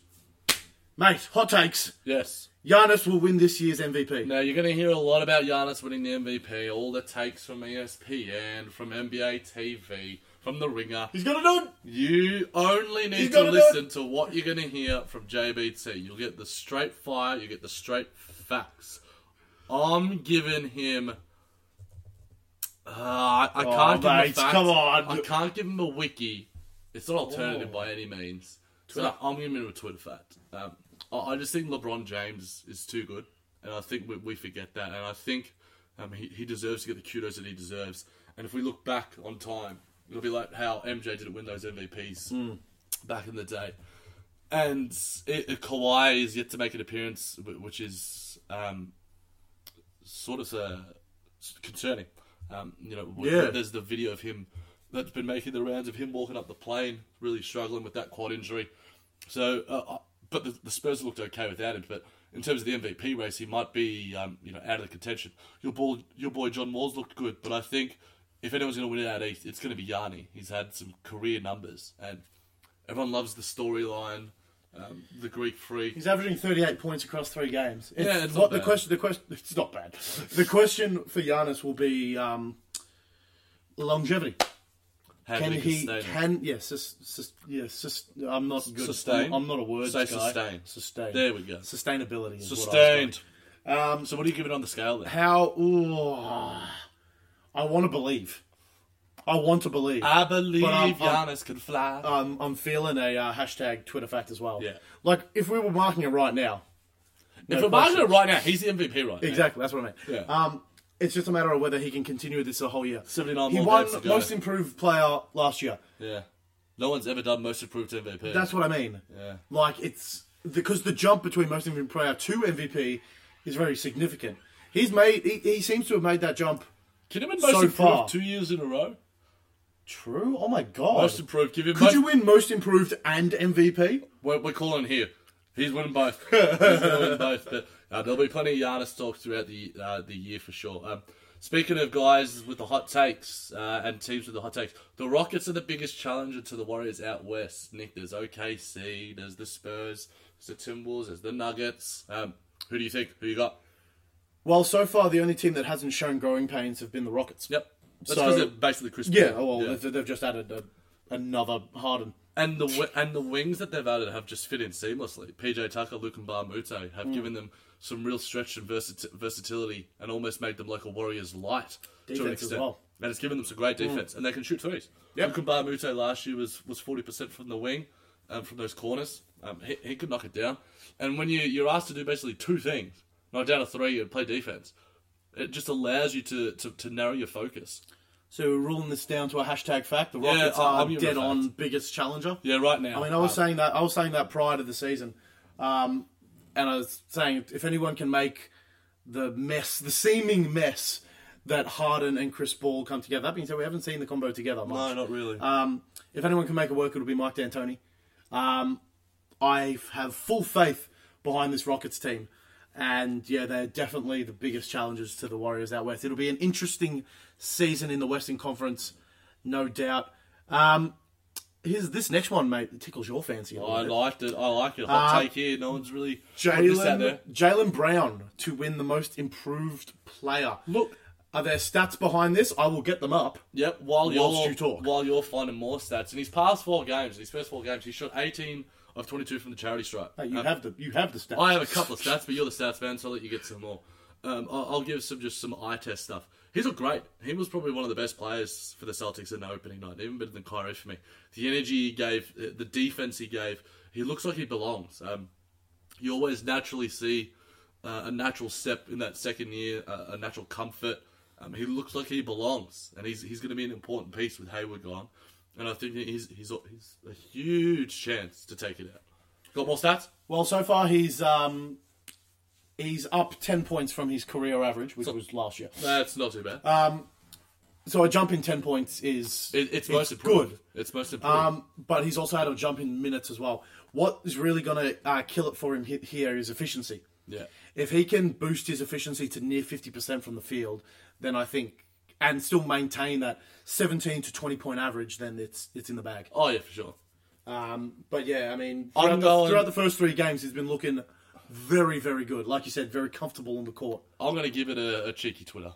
Mate, hot takes. Yes. Giannis will win this year's M V P. Now, you're going to hear a lot about Giannis winning the M V P, all the takes from E S P N, from N B A T V, from The Ringer. He's going to do it. You only He's need to gonna do listen to what you're going to hear from J B T. You'll get the straight fire, you get the straight facts. I'm giving him... Uh, I, I Oh, can't give him a mate, fact. come on. I can't give him a wiki. It's not alternative by any means. So I'm giving him a Twitter fact. Um, I, I just think LeBron James is too good. And I think we, we forget that. And I think um, he, he deserves to get the kudos that he deserves. And if we look back on time, it'll be like how M J didn't win those M V Ps back in the day. And it, it, Kawhi is yet to make an appearance, which is um, sort of uh, concerning. Um, you know, Yeah. there's the video of him that's been making the rounds of him walking up the plane, really struggling with that quad injury. So, uh, but the, the Spurs looked okay without him. But in terms of the M V P race, he might be, um, you know, out of the contention. Your boy, your boy John Wall's looked good, but I think if anyone's going to win it out east, it's going to be Yanni. He's had some career numbers, and Everyone loves the storyline. Um, the Greek Freak. He's averaging thirty-eight points across three games. It's, Yeah, it's what not the bad. question. The question. It's not bad. The question for Giannis will be um, longevity. How Can do we he? sustain it? Can yes? Sus, sus, yes. Sus, I'm not good. Sustain? I'm, I'm not a words Say guy. sustain. Sustain. There we go. Sustainability. Is Sustained. What I was going. Um, So what do you give it on the scale then? how? Ooh, I want to believe. I want to believe. I believe But I'm- Giannis can fly. um, I'm feeling a uh, hashtag Twitter fact as well. Yeah. Like if we were marking it right now. no if we're marking it questions. right now, he's the M V P right now. Exactly, that's what I meant. Yeah. Um, it's just a matter of whether he can continue this the whole year. seventy-nine He more won games to go. most improved player last year. Yeah. No one's ever done most improved M V P. That's what I mean. Yeah. Like it's because the jump between most improved player to M V P is very significant. He's made. He, he seems to have made that jump. Can him in most So improved far. two years in a row? True. Oh my god. Most improved. Give him Could most, you win most improved and M V P? We're, we're calling here. He's winning both. He's going to win both. But uh, there'll be plenty of Giannis talk throughout the uh, the year for sure. Um, speaking of guys with the hot takes uh, and teams with the hot takes, the Rockets are the biggest challenger to the Warriors out west. Nick, there's O K C, there's the Spurs, there's the Timberwolves, there's the Nuggets. Um, who do you think? Who you got? Well, so far the only team that hasn't shown growing pains have been the Rockets. Yep. That's So- because they're basically Chris Yeah. Paul. Well, They've, they've just added a, another Harden. And the wi- and the wings that they've added have just fit in seamlessly. P J Tucker, Luke and Mute have Mm. given them some real stretch and versit- versatility and almost made them like a Warriors light to an Defense as extent. well. And it's given them some great defense, and they can shoot threes. Yep. Luke and Mute last year was was forty percent from the wing, um, from those corners. Um, he, he could knock it down. And when you you're asked to do basically two things, knock down a three and play defense, it just allows you to to, to narrow your focus. So we're ruling this down to a hashtag fact. The Yeah, Rockets I'll- I'll are give it a dead fact. on biggest challenger. Yeah, right now. I mean, I was um, saying that I was saying that prior to the season, um, and I was saying if anyone can make the mess, the seeming mess that Harden and Chris Paul come together. That being said, we haven't seen the combo together much. no, not really. Um, if anyone can make it work, it'll be Mike D'Antoni. Um, I have full faith behind this Rockets team. And, yeah, they're definitely the biggest challengers to the Warriors out west. It'll be an interesting season in the Western Conference, no doubt. Um, here's this next one, mate. It tickles your fancy a little I bit. liked it. I like it. Hot Uh, take here. No one's really put this out there. Jaylen Jaylen Brown to win the most improved player. Look, Are there stats behind this? I will get them up. yep. While Whilst you're you talk. while you're finding more stats, in his past four games, his first four games, he shot eighteen of twenty-two from the charity stripe. Hey, you Um, have the you have the stats. I have a couple of stats, but you're the stats man, so I'll let you get some more. Um, I'll, I'll give some just some eye test stuff. He's looked great. He was probably one of the best players for the Celtics in the opening night, even better than Kyrie for me. The energy he gave, the defense he gave, he looks like he belongs. Um, you always naturally see uh, a natural step in that second year, uh, a natural comfort. Um, he looks like he belongs, and he's he's going to be an important piece with Hayward gone. And I think he's he's he's a huge chance to take it out. Got more stats? Well, so far he's um, he's up ten points from his career average, which was last year. That's not too bad. So a jump in ten points is It, it's most improved. It's most improved. Um, but he's also had a jump in minutes as well. What is really going to uh, kill it for him he- here is efficiency. yeah. If he can boost his efficiency to near fifty percent from the field, then I think, and still maintain that seventeen to twenty point average, then it's it's in the bag. Oh yeah, for sure. Um, but yeah, I mean, I'm throughout the, going- throughout the first three games, he's been looking very, very good. Like you said, very comfortable on the court. I'm going to give it a, a cheeky Twitter.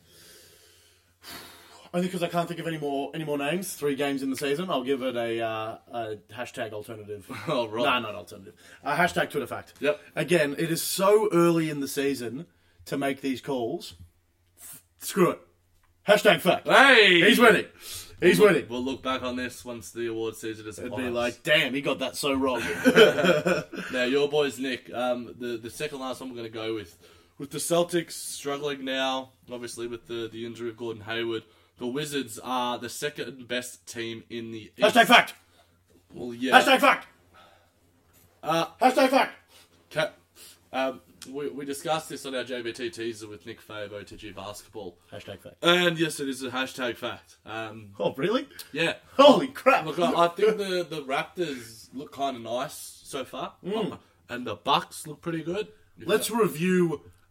Only because I can't think of any more any more names. Three games in the season, I'll give it a, uh, a hashtag alternative. Oh, right. No, not alternative. A hashtag Twitter fact. Yep. Again, it is so early in the season to make these calls. F- screw it. Hashtag fact. Hey, He's winning. He's We'll- winning. We'll look back on this once the award season is It'd upon be us. like, damn, he got that so wrong. Now, your boys, Nick. Um, the the second last one we're going to go with, with the Celtics struggling now, obviously with the the injury of Gordon Hayward. The Wizards are the second best team in the East. Hashtag fact. Well, yeah. Hashtag fact. Uh, Hashtag fact. Ca- um, we, we discussed this on our J B T teaser with Nick Fave, O T G Basketball. Hashtag fact. And yes, it is a hashtag fact. Um, Oh, really? yeah. Holy crap. Look, I, I think the, the Raptors look kind of nice so far. Um, and the Bucks look pretty good. Let's review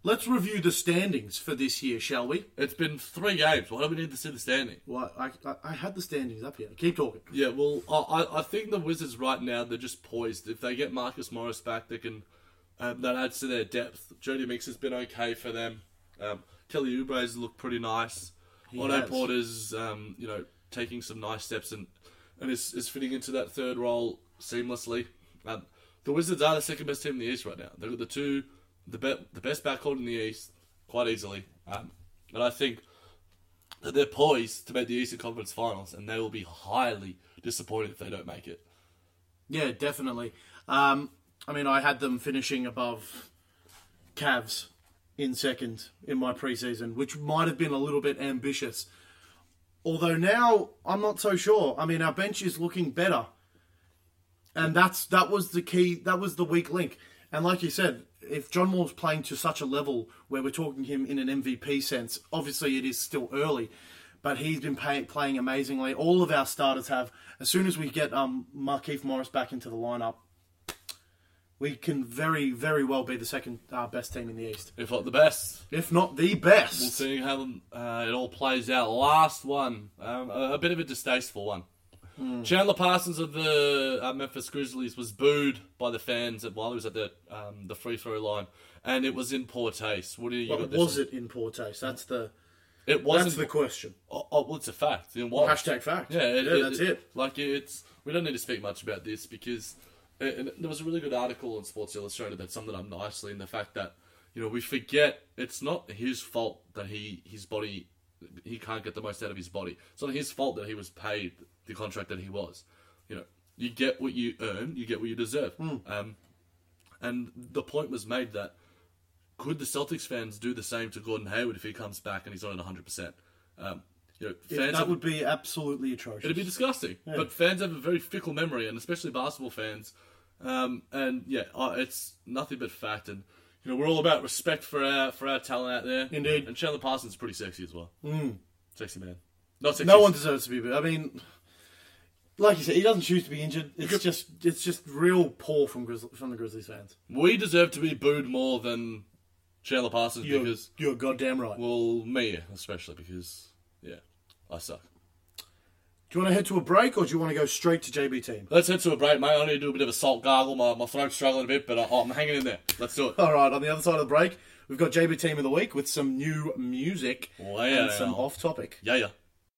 Let's review the standings for this year, shall we? It's been three games. Why do we need to see the standing? Well, I, I, I had the standings up here. Keep talking. Yeah, well, I, I think the Wizards right now, they're just poised. If they get Marcus Morris back, they can... Um, that adds to their depth. Jody Mix has been okay for them. Um, Kelly Oubre's looked pretty nice. He Otto has. Porter's, um, you know, taking some nice steps and, and is, is fitting into that third role seamlessly. Um, the Wizards are the second best team in the East right now. They've got the two... The, be- the best backcourt in the East, quite easily. Um, and I think that they're poised to make the Eastern Conference Finals, and they will be highly disappointed if they don't make it. Yeah, definitely. Um, I mean, I had them finishing above Cavs in second in my preseason, which might have been a little bit ambitious. Although now, I'm not so sure. I mean, our bench is looking better. And that's that was the key, that was the weak link. And like you said, if John Wall's playing to such a level where we're talking him in an M V P sense, obviously it is still early, but he's been pay, playing amazingly. All of our starters have. As soon as we get um, Markieff Morris back into the lineup, we can very, very well be the second uh, best team in the East. If not the best. If not the best. We'll see how uh, it all plays out. Last one. Um, a, a bit of a distasteful one. Mm. Chandler Parsons of the uh, Memphis Grizzlies was booed by the fans while he was at the um, the free throw line, and it was in poor taste. What do you? Well, got this was one? it in poor taste? That's the. It wasn't. That's the question. Oh, oh, well, it's a fact. It was. Hashtag fact. Yeah, it, yeah, it, that's it, it. Like it's. We don't need to speak much about this because it, and there was a really good article on Sports Illustrated that summed it up nicely in the fact that you know we forget it's not his fault that he his body he can't get the most out of his body. It's not his fault that he was paid the contract that he was. You know, you get what you earn, you get what you deserve. Mm. Um, and the point was made that could the Celtics fans do the same to Gordon Hayward if he comes back and he's not at one hundred percent? Um, you know, Yeah, fans that have, would be absolutely atrocious. it'd be disgusting. Yeah. But fans have a very fickle memory, and especially basketball fans. Um, and yeah, uh, it's nothing but fact. And you know, we're all about respect for our for our talent out there. Indeed. And Chandler Parsons is pretty sexy as well. Mm. Sexy man. Not sexy. No one deserves to be booed. I mean, like you said, he doesn't choose to be injured. It's just it's just real poor from Grizz- from the Grizzlies fans. We deserve to be booed more than Chandler Parsons You're, because, you're goddamn right. well, me especially because, yeah, I suck. Do you want to head to a break or do you want to go straight to J B Team? Let's head to a break, mate. I need to do a bit of a salt gargle. My, my throat's struggling a bit, but I, I'm hanging in there. Let's do it. All right, on the other side of the break, we've got J B Team of the Week with some new music Well, yeah, and some yeah. off-topic. Yeah, yeah.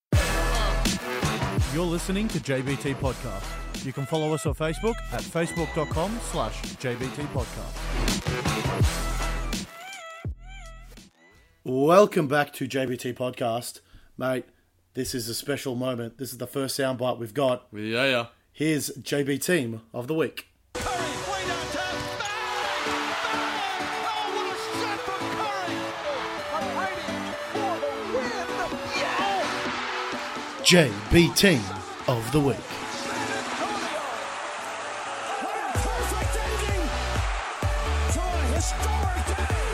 You're listening to J B T Podcast. You can follow us on Facebook at facebook.com slash JBT Podcast. Welcome back to J B T Podcast. Mate, this is a special moment. This is the first soundbite we've got. Yeah, yeah. Here's J B Team of the Week. Curry, way downtown. Bang! Bang! Oh, what a shot from Curry! I'm hiding for the win! Yeah! J B Team of the Week. San Antonio! What a perfect ending to a historic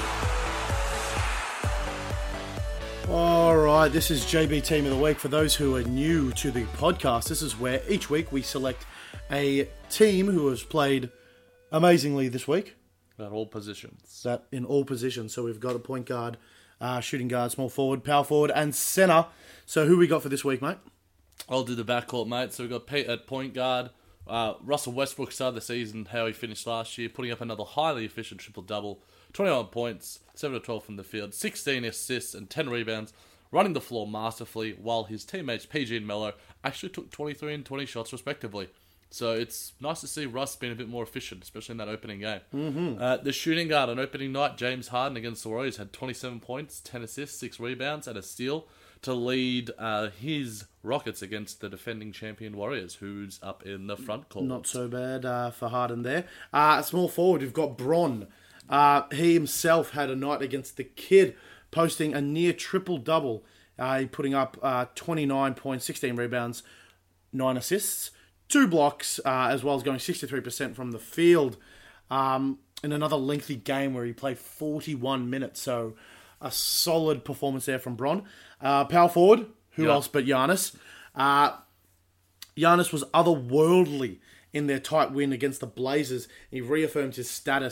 day! All right, this is J B Team of the Week. For those who are new to the podcast, this is where each week we select a team who has played amazingly this week. At all positions. That in all positions. So we've got a point guard, uh, shooting guard, small forward, power forward, and centre. So who we got for this week, mate? I'll do the backcourt, mate. So we've got Pete at point guard. Uh, Russell Westbrook started the season how he finished last year, putting up another highly efficient triple-double. twenty-one points, seven of twelve from the field, sixteen assists and ten rebounds, running the floor masterfully, while his teammates P G and Melo actually took twenty-three and twenty shots respectively. So it's nice to see Russ being a bit more efficient, especially in that opening game. Mm-hmm. Uh, the shooting guard on opening night, James Harden against the Warriors, had twenty-seven points, ten assists, six rebounds, and a steal to lead uh, his Rockets against the defending champion Warriors, who's up in the front court. Not so bad uh, for Harden there. Uh, small forward, we've got Bron. Uh, he himself had a night against the Kid, posting a near triple-double, uh, putting up uh, twenty-nine points, sixteen rebounds, nine assists, two blocks, uh, as well as going sixty-three percent from the field um, in another lengthy game where he played forty-one minutes. So a solid performance there from Bron. Uh, power forward, who Yeah. else but Giannis? Uh, Giannis was otherworldly in their tight win against the Blazers. He reaffirmed his status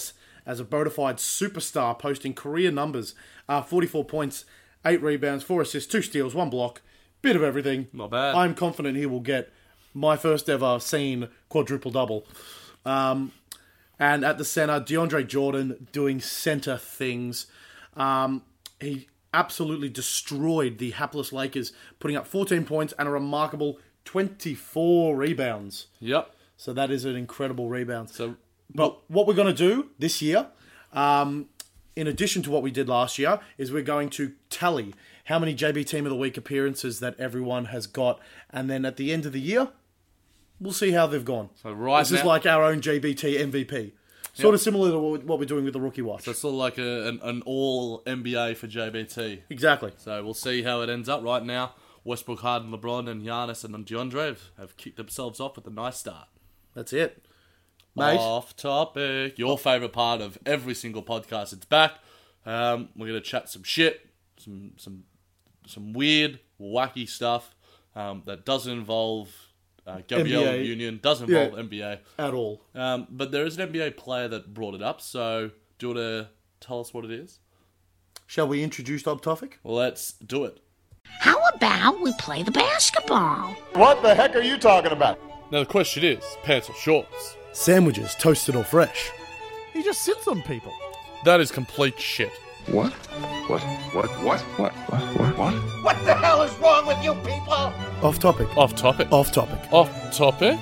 as a bona fide superstar, posting career numbers. Uh, forty-four points, eight rebounds, four assists, two steals, one block. Bit of everything. Not bad. I'm confident he will get my first ever seen quadruple-double. Um, and at the center, DeAndre Jordan doing center things. Um, he absolutely destroyed the hapless Lakers, putting up fourteen points and a remarkable twenty-four rebounds. Yep. So that is an incredible rebound. So, But what we're going to do this year, um, in addition to what we did last year, is we're going to tally how many J B Team of the Week appearances that everyone has got. And then at the end of the year, we'll see how they've gone. So right This is now- like our own J B T M V P. Sort of similar to what what we're doing with the Rookie Watch. so it's sort of like a, an, an all N B A for J B T. Exactly. So we'll see how it ends up. Right now, Westbrook, Harden, LeBron, and Giannis and DeAndre have, have kicked themselves off with a nice start. That's it. Mate. Off topic. Your favourite part of every single podcast. It's back. Um, we're going to chat some shit, some some some weird, wacky stuff um, that doesn't involve uh, Gabrielle N B A. Union, doesn't Yeah. involve N B A. At all. Um, but there is an N B A player that brought it up. So do you want to tell us what it is? Shall we introduce top topic? Well, let's do it. How about we play the basketball? What the heck are you talking about? Now the question is, pants or shorts? Sandwiches, toasted or fresh? He just sits on people. That is complete shit. What? What? What? What? What? What? What? What? What the hell is wrong with you people? Off topic. Off topic. Off topic. Off topic?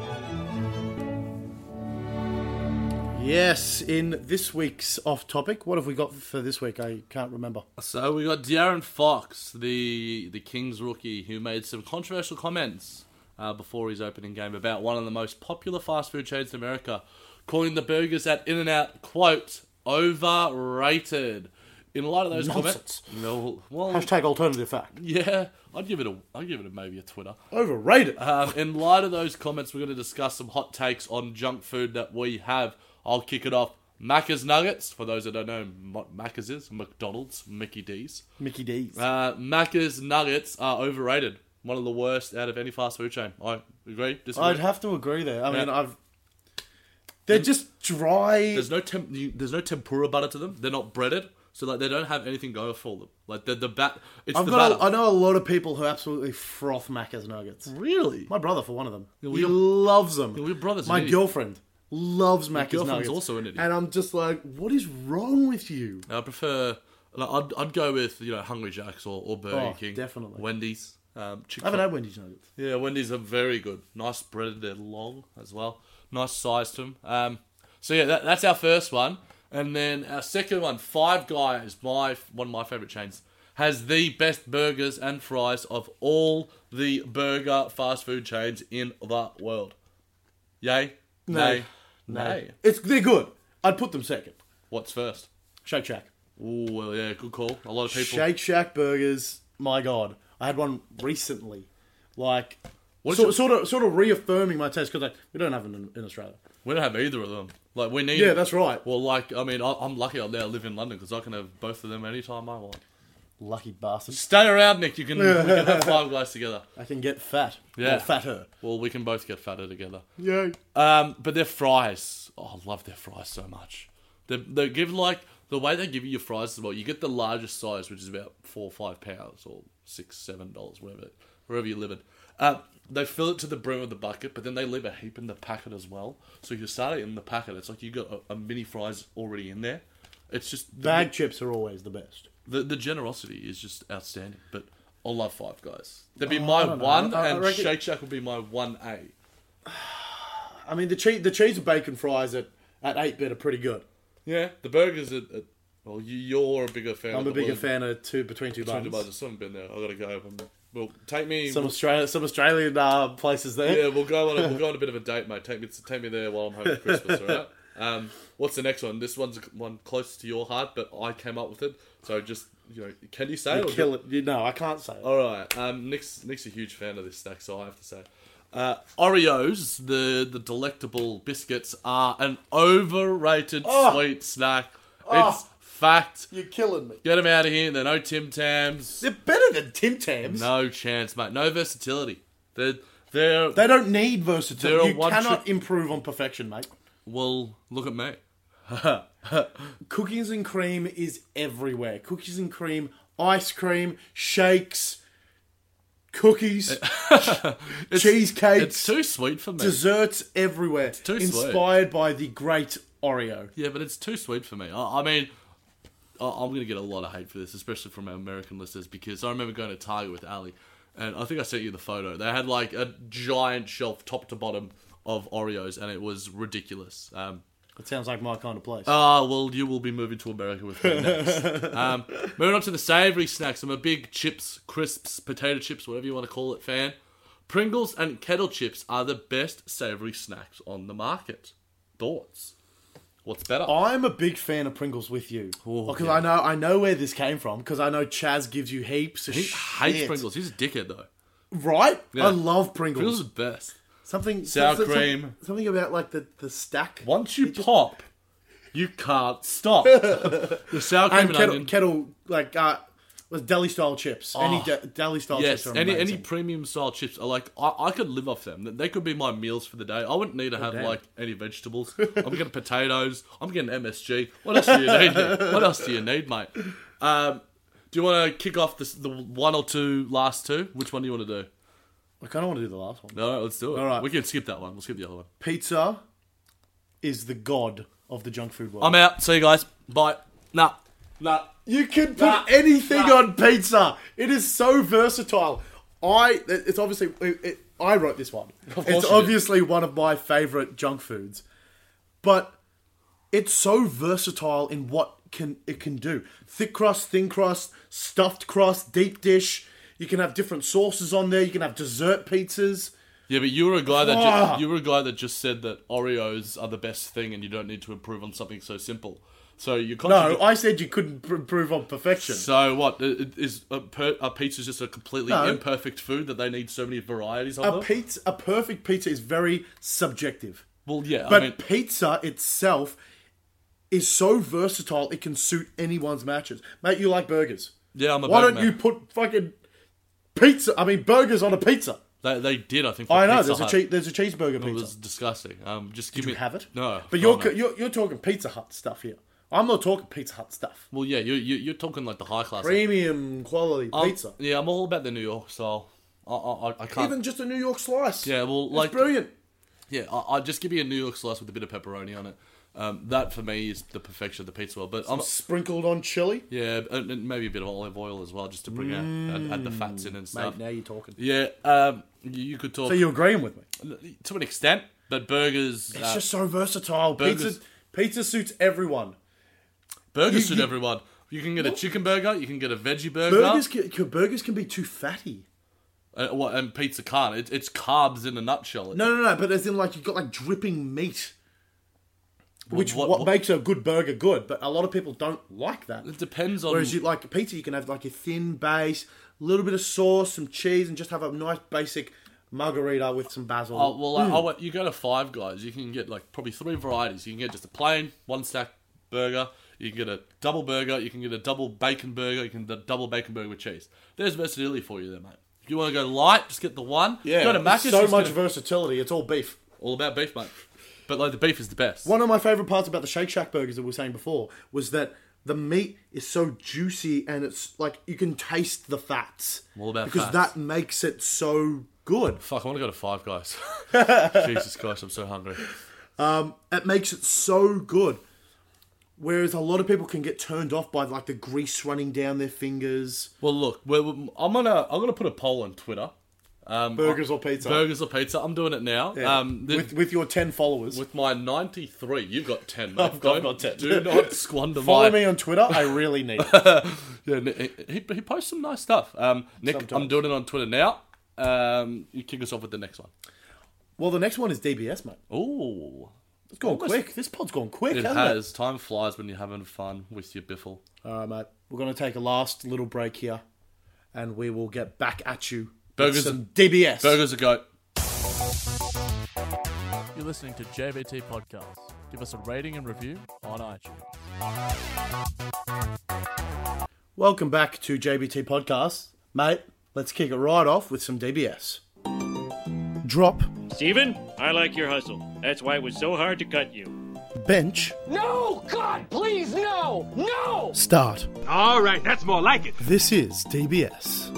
Yes, in this week's off topic, what have we got for this week? I can't remember. So we got De'Aaron Fox, the the Kings rookie, who made some controversial comments uh, before his opening game about one of the most popular fast food chains in America, calling the burgers at In-N-Out, quote, overrated. In light of those Nonsense. comments, no, well, Hashtag alternative fact. yeah, I'd give it a, I'd give it a, maybe a Twitter. Overrated. Um, in light of those comments, we're going to discuss some hot takes on junk food that we have. I'll kick it off. Macca's Nuggets, for those that don't know what Macca's is, McDonald's, Mickey D's. Mickey D's. Uh, Macca's Nuggets are overrated. One of the worst out of any fast food chain. I agree, disagree. I'd have to agree there. I mean, Yeah. I've... They're just dry. There's no temp- you, there's no tempura butter to them. They're not breaded, so like they don't have anything going for them. Like the the bat, it's I've the got. batter. A, I know a lot of people who absolutely froth Macca's nuggets. Really? My brother, for one of them, well, he your- loves them. well, your brother's My an idiot. girlfriend loves Macca's girlfriend's nuggets. also an idiot. and I'm just like, what is wrong with you? I prefer. Like, I'd I'd go with you know Hungry Jack's or, or Burger Oh, King. definitely. Wendy's. Um, I haven't Chick-fil-A. had Wendy's nuggets. Yeah, Wendy's are very good. Nice breaded, they're long as well. Nice size to them. Um, so yeah, that, that's our first one. And then our second one, Five Guys, my one of my favourite chains, has the best burgers and fries of all the burger fast food chains in the world. Yay? Nay? Nay. It's they're good. I'd put them second. What's first? Shake Shack. Oh, well, yeah, good call. A lot of people... Shake Shack burgers. My God, I had one recently. Like, What is sort, your- sort of, sort of reaffirming my taste because like, we don't have them in, in Australia. We don't have either of them. Like, we need... Yeah, that's right. Well, like, I mean, I- I'm lucky I now live in London because I can have both of them anytime I want. Lucky bastard. Stay around, Nick. You can, we can have Five Guys together. I can get fat. Yeah. Or fatter. Well, we can both get fatter together. Yay. Um, but their fries, oh, I love their fries so much. They they give like the way they give you your fries as well. You get the largest size, which is about four or five pounds or six, seven dollars, whatever, wherever you live in. Uh, they fill it to the brim of the bucket, but then they leave a heap in the packet as well. So you start it in the packet. It's like you got a, a mini fries already in there. It's just Bag chips are always the best. the the generosity is just outstanding. But I love Five Guys. They'd be Oh, I my don't know. one, I- I and reckon- Shake Shack would be my one A. I mean, the cheese, the cheese and bacon fries at, at eight bit are pretty good. Yeah, the burgers are. are well, you, you're a bigger fan. I'm of a the bigger William- fan of two between two Between buns. the buns. I still haven't been there. I gotta go. Um, well, take me. Some Australia, some Australian uh, places there. yeah, we'll go on. A, we'll go on a bit of a date, mate. Take me, take me there while I'm home for Christmas. All right. Um, what's the next one? This one's one close to your heart, but I came up with it. So just you know, can you say You it? or kill it. You, no, I can't say it. All right. Um, Nick's Nick's a huge fan of this snack, so I have to say, uh, Oreos, the the delectable biscuits, are an overrated Oh. sweet snack. Oh. It's fact. You're killing me. Get them out of here. They're no Tim Tams. They're better than Tim Tams. No chance, mate. No versatility. They're they're They don't need versatility. They're a You one cannot trick- improve on perfection, mate. well. Look at me. Cookies and cream is everywhere. Cookies and cream, ice cream, shakes, cookies, cheesecakes. It's too sweet for me. Desserts everywhere. It's too sweet. Inspired by the great Oreo. Yeah, but it's too sweet for me. I, I mean, I, I'm going to get a lot of hate for this, especially from our American listeners, because I remember going to Target with Ali, and I think I sent you the photo. They had like a giant shelf, top to bottom, of Oreos, and it was ridiculous. Um, It sounds like my kind of place. Ah, well, you will be moving to America with me next. um, moving on to the savoury snacks. I'm a big chips, crisps, potato chips, whatever you want to call it, fan. Pringles and kettle chips are the best savoury snacks on the market. Thoughts? What's better? I'm a big fan of Pringles with you. Oh, Because yeah. I know I know where this came from, because I know Chaz gives you heaps of He shit. hates Pringles. He's a dickhead, though. Right? Yeah. I love Pringles. Pringles are the best. Something Sour something, cream. Something about like the, the stack. Once you It just- pop, you can't stop. The sour cream And and, kettle, onion. kettle like uh, was deli style chips. Any Oh. de- deli style Yes, chips are any amazing. any premium style chips are like I, I could live off them. They could be my meals for the day. I wouldn't need to have damn. like any vegetables. I'm getting potatoes. I'm getting M S G. What else do you need? Mate? What else do you need, mate? Um, do you want to kick off this, the one or two last two? Which one do you want to do? I kind of want to do the last one. No, let's do it. All right. We can skip that one. We'll skip the other one. Pizza is the god of the junk food world. I'm out. See you guys. Bye. Nah. Nah. You can put Nah. anything Nah. on pizza. It is so versatile. I it's obviously it, it, I wrote this one. course It's you did. obviously one of my favorite junk foods, but it's so versatile in what can it can do. Thick crust, thin crust, stuffed crust, deep dish. You can have different sauces on there. You can have dessert pizzas. Yeah, but you were a guy that Ah. ju- you were a guy that just said that Oreos are the best thing, and you don't need to improve on something so simple. So you No, I said you couldn't pr- improve on perfection. So what I- I- is a, per, a pizza just a completely No. imperfect food that they need so many varieties of? A them? pizza, a perfect pizza is very subjective. Well, yeah, But I mean, pizza itself is so versatile, it can suit anyone's matches. Mate, you like burgers. yeah, I'm a Why burger don't you man. put fucking pizza, I mean burgers on a pizza? They, they did, I think. For I know, Pizza there's a, Hut. che- there's a cheeseburger It pizza. was disgusting. Um, just give Did me you have it? No, But oh, you're, no. you're, you're talking Pizza Hut stuff here. I'm not talking Pizza Hut stuff. Well, yeah, you you you're talking like the high class. Premium quality Um, pizza. Yeah, I'm all about the New York style. I I, I can't. Even just a New York slice. yeah, well, It's like brilliant. Yeah, I, I just give you a New York slice with a bit of pepperoni on it. Um, that for me is the perfection of the pizza world. But I'm, Sprinkled on chili. yeah, and, and maybe a bit of olive oil as well, just to bring out add, add the fats in and stuff. Mate, now you're talking. Yeah, um, you, you could talk So you're agreeing with me? to an extent, but burgers, It's uh, just so versatile. burgers- Pizza, pizza suits everyone. burgers you- suit you- everyone. You can get a chicken burger, you can get a veggie burger, Burgers can, can- burgers can be too fatty. uh, what, and pizza can't. It, it's carbs in a nutshell. No, no, no. But as in, like, you've got like dripping meat, which what- what, what- makes a good burger good. But a lot of people don't like that. It depends on. Whereas you like pizza, you can have like a thin base, a little bit of sauce, some cheese, and just have a nice basic margarita with some basil. Oh, well, like, oh, you go to Five Guys, you can get like probably three varieties. You can get just a plain one stack burger. You can get a double burger. You can get a double bacon burger. You can get a double bacon burger with cheese. There's versatility for you there, mate. If you want to go light, just get the one. yeah, go to there's Macca's. so just much get a- versatility. It's all beef. all about beef, mate. But like the beef is the best. One of my favorite parts about the Shake Shack burgers that we were saying before was that the meat is so juicy and it's like you can taste the fats. All about because fats. that makes it so good. Fuck, I want to go to Five Guys. Jesus Christ, I'm so hungry. It makes it so good. Whereas a lot of people can get turned off by like the grease running down their fingers. Well, look, we're, we're- I'm gonna I'm gonna put a poll on Twitter. Um, Burgers or pizza? Burgers or pizza. I'm doing it now. Yeah. Um, the- with with your ten followers. With my ninety-three, you've got ten, mate. I've got- Don't- got ten. Do not squander Follow my... me on Twitter. I really need it. Yeah, Nick- he, he posts some nice stuff. Um, Nick, Sometimes. I'm doing it on Twitter now. Um, you kick us off with the next one. Well, the next one is D B S, mate. Ooh. It's gone Almost- quick. This pod's gone quick, It hasn't has. Time flies when you're having fun with your biffle. it? All right, mate. We're going to take a last little break here, and we will get back at you. Burgers with some and- D B S. Burgers a goat. You're listening to J V T Podcast. Give us a rating and review on iTunes. Welcome back to J B T Podcast, mate. Let's kick it right off with some D B S. Drop, Steven, I like your hustle. That's why it was so hard to cut you. bench, No! God, please, no! No! start. All right, that's more like it. This is D B S.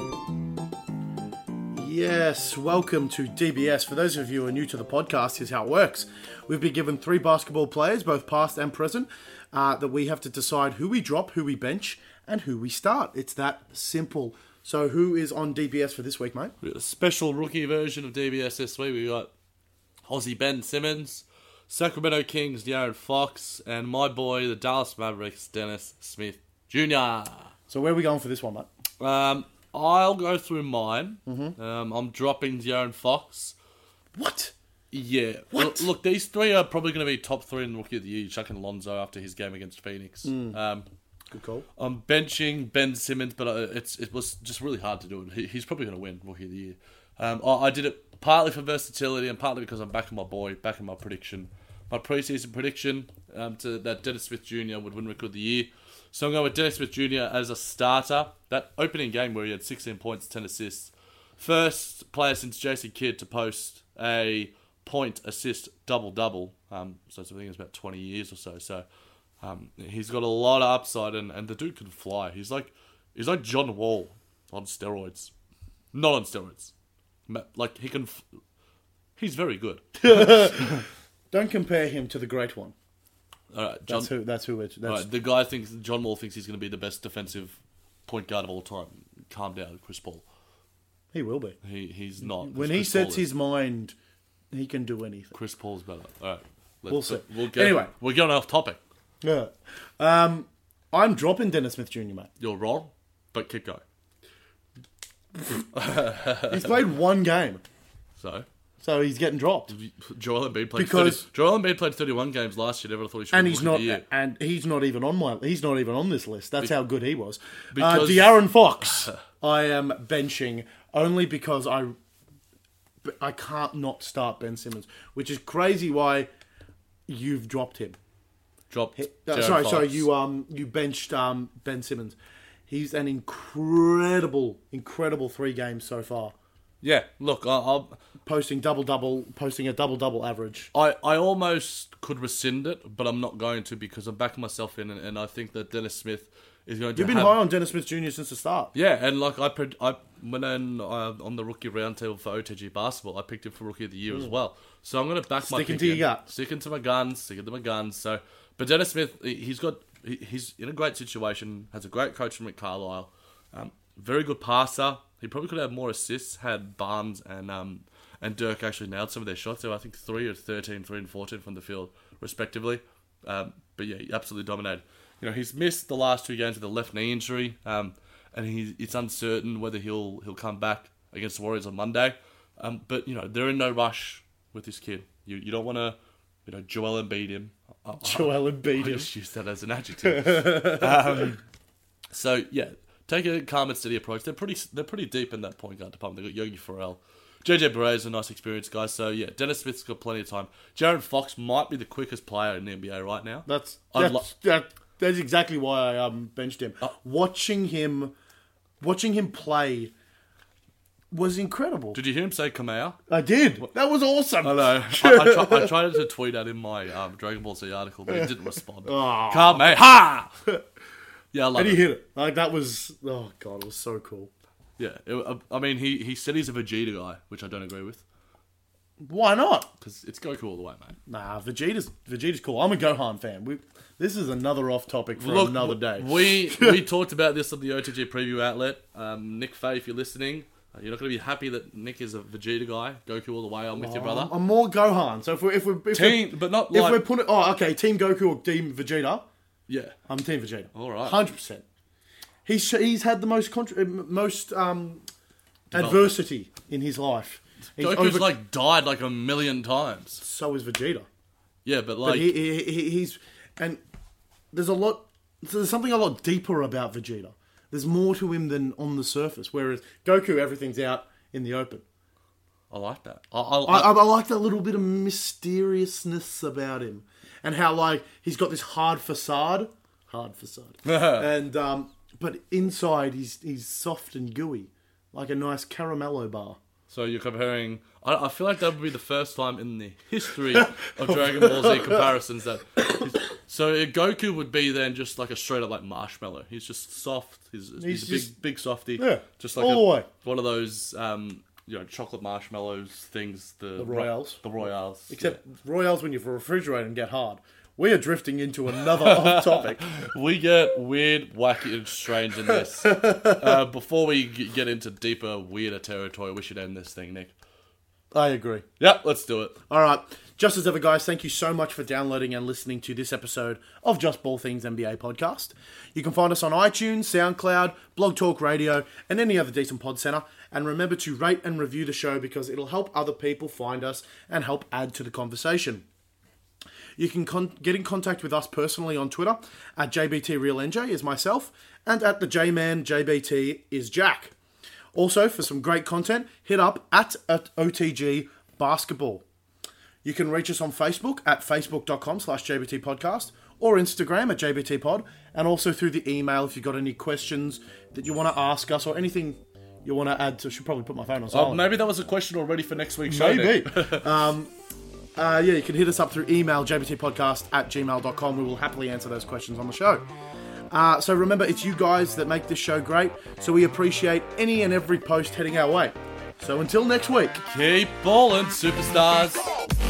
Yes, welcome to D B S. For those of you who are new to the podcast, here's how it works. We've been given three basketball players, both past and present, uh, that we have to decide who we drop, who we bench, and who we start. It's that simple. So who is on D B S for this week, mate? We got a special rookie version of D B S this week. We got Aussie Ben Simmons, Sacramento Kings De'Aaron Fox, and my boy, the Dallas Mavericks, Dennis Smith Junior So where are we going for this one, mate? Um, I'll go through mine. Mm-hmm. Um, I'm dropping De'Aaron Fox. What? Yeah. What? Look, look, these three are probably going to be top three in Rookie of the Year, chucking Lonzo after his game against Phoenix. Mm. Um, Good call. I'm benching Ben Simmons, but uh, it's it was just really hard to do it. He, he's probably going to win Rookie of the Year. Um, I, I did it partly for versatility and partly because I'm backing my boy, backing my prediction. My preseason prediction um, to that Dennis Smith Junior would win Rookie of the Year. So I'm going with Dennis Smith Junior as a starter. That opening game where he had sixteen points, ten assists. First player since Jason Kidd to post a point, assist, double-double. Um, so I think it's about twenty years or so. So um, he's got a lot of upside, and, and the dude can fly. He's like he's like John Wall on steroids. Not on steroids. Like, he can... F- he's very good. Don't compare him to the great one. All right, John, That's who. That's who. It's, that's all right, the guy thinks John Wall thinks he's going to be the best defensive point guard of all time. Calm down, Chris Paul. He will be. He he's not. When Chris he sets Paul his is. mind, he can do anything. Chris Paul's better. All right, let's, We'll see. We'll get, Anyway. we're going off topic. Yeah. Um, I'm dropping Dennis Smith Junior, mate. You're wrong, but keep going. He's played one game, So, so he's getting dropped. Joel Embiid played Because- thirty, Joel Embiid played thirty-one games last year. Never thought he should. And be he's Rookie of not. the Year. And he's not even on my. He's not even on this list. That's how good he was. Uh, because- De'Aaron Fox, I am benching only because I. I can't not start Ben Simmons, which is crazy. Why you've dropped him? Dropped. Uh, De'Aaron sorry, Fox. sorry. You um you benched um Ben Simmons. He's an incredible, incredible three games so far. Yeah, look, I, I'll. Posting double double, posting a double double average. I, I almost could rescind it, but I'm not going to because I'm backing myself in, and, and I think that Dennis Smith is going to. You've been have, high on Dennis Smith Junior since the start. Yeah, and like I, pred- I went in uh, on the rookie roundtable for O T G basketball. I picked him for Rookie of the Year as well. So I'm going to back my Sticking pick to your in. gut. Sticking to my guns. Sticking to my guns. So, but Dennis Smith, he- he's got he- he's in a great situation. Has a great coach from Rick Carlisle. Um, very good passer. He probably could have more assists had Barnes and um and Dirk actually nailed some of their shots. They were, I think, three or thirteen, three and fourteen from the field, respectively. Um, but yeah, he absolutely dominated. You know, he's missed the last two games with a left knee injury, um, and he, it's uncertain whether he'll he'll come back against the Warriors on Monday. Um, but you know, they're in no rush with this kid. You you don't want to, you know, Joel Embiid him. I, Joel Embiid I him. just used that as an adjective. um, so yeah, take a calm and steady approach. They're pretty they're pretty deep in that point guard department. They've got Yogi Ferrell. J J Barea is a nice experienced guy, so yeah, Dennis Smith's got plenty of time. Jaren Fox might be the quickest player in the N B A right now. That's I'd that's, lo- that, that's exactly why I um, benched him. watching him, watching him play was incredible. Did you hear him say Kamea? I did. That was awesome. I know. I, I, try, I tried to tweet at him my um, Dragon Ball Z article, but he didn't respond. Oh. Kamea! Yeah, I love And he it. hit it. Like that was oh god, it was so cool. Yeah, it, I mean, he, he said he's a Vegeta guy, which I don't agree with, Why not? because it's Goku all the way, mate. Nah, Vegeta's Vegeta's cool. I'm a Gohan fan. We, this is another off topic for Look, another day. We we talked about this on the O T G preview outlet. Um, Nick Fay, if you're listening, uh, you're not going to be happy that Nick is a Vegeta guy. Goku all the way. I'm with you, brother. I'm more Gohan. So if we're if we're if Team, we're, but not if like we're putting oh okay, Team Goku or Team Vegeta, yeah. I'm Team Vegeta. All right. hundred percent. He's he's had the most contra- most um, adversity in his life. He's Goku's over- like died like a million times. so is Vegeta. Yeah, but like But he, he, he he's and there's a lot. There's something a lot deeper about Vegeta. There's more to him than on the surface. Whereas Goku, everything's out in the open. I like that. I, I, I, I, I like that little bit of mysteriousness about him, and how like he's got this hard facade, hard facade, and um, but inside he's he's soft and gooey, like a nice caramello bar. So you're comparing... I, I feel like that would be the first time in the history of Dragon Ball Z comparisons that... So Goku would be then just like a straight up like marshmallow. He's just soft. He's, he's, He's a just- big big softy. Yeah, Just like all a, the way. one of those um, you know, chocolate marshmallows things. The, The Royales. The Royales. Except Royales, when you refrigerate and get hard. We are drifting into another off topic. We get weird, wacky, and strange in this. uh, before we g- get into deeper, weirder territory, we should end this thing, Nick. I agree. Yep, let's do it. All right. Just as ever, guys, thank you so much for downloading and listening to this episode of Just Ball Things N B A podcast. You can find us on iTunes, SoundCloud, Blog Talk Radio, and any other decent pod center. And remember to rate and review the show because it'll help other people find us and help add to the conversation. You can con- get in contact with us personally on Twitter at J B T Real N J is myself, and at the J-Man J B T is Jack. Also, for some great content, hit up at, at O T G Basketball. You can reach us on Facebook at facebook.com slash JBT podcast or Instagram at J B T pod, and also through the email if you've got any questions that you want to ask us or anything you want to add to. I should probably put my phone on silent. Oh, maybe that was a question already for next week's show. Maybe. Nick. um, uh, yeah, you can hit us up through email, j b t podcast at gmail dot com. We will happily answer those questions on the show. Uh, so remember, it's you guys that make this show great, so we appreciate any and every post heading our way. So until next week. Keep ballin', superstars.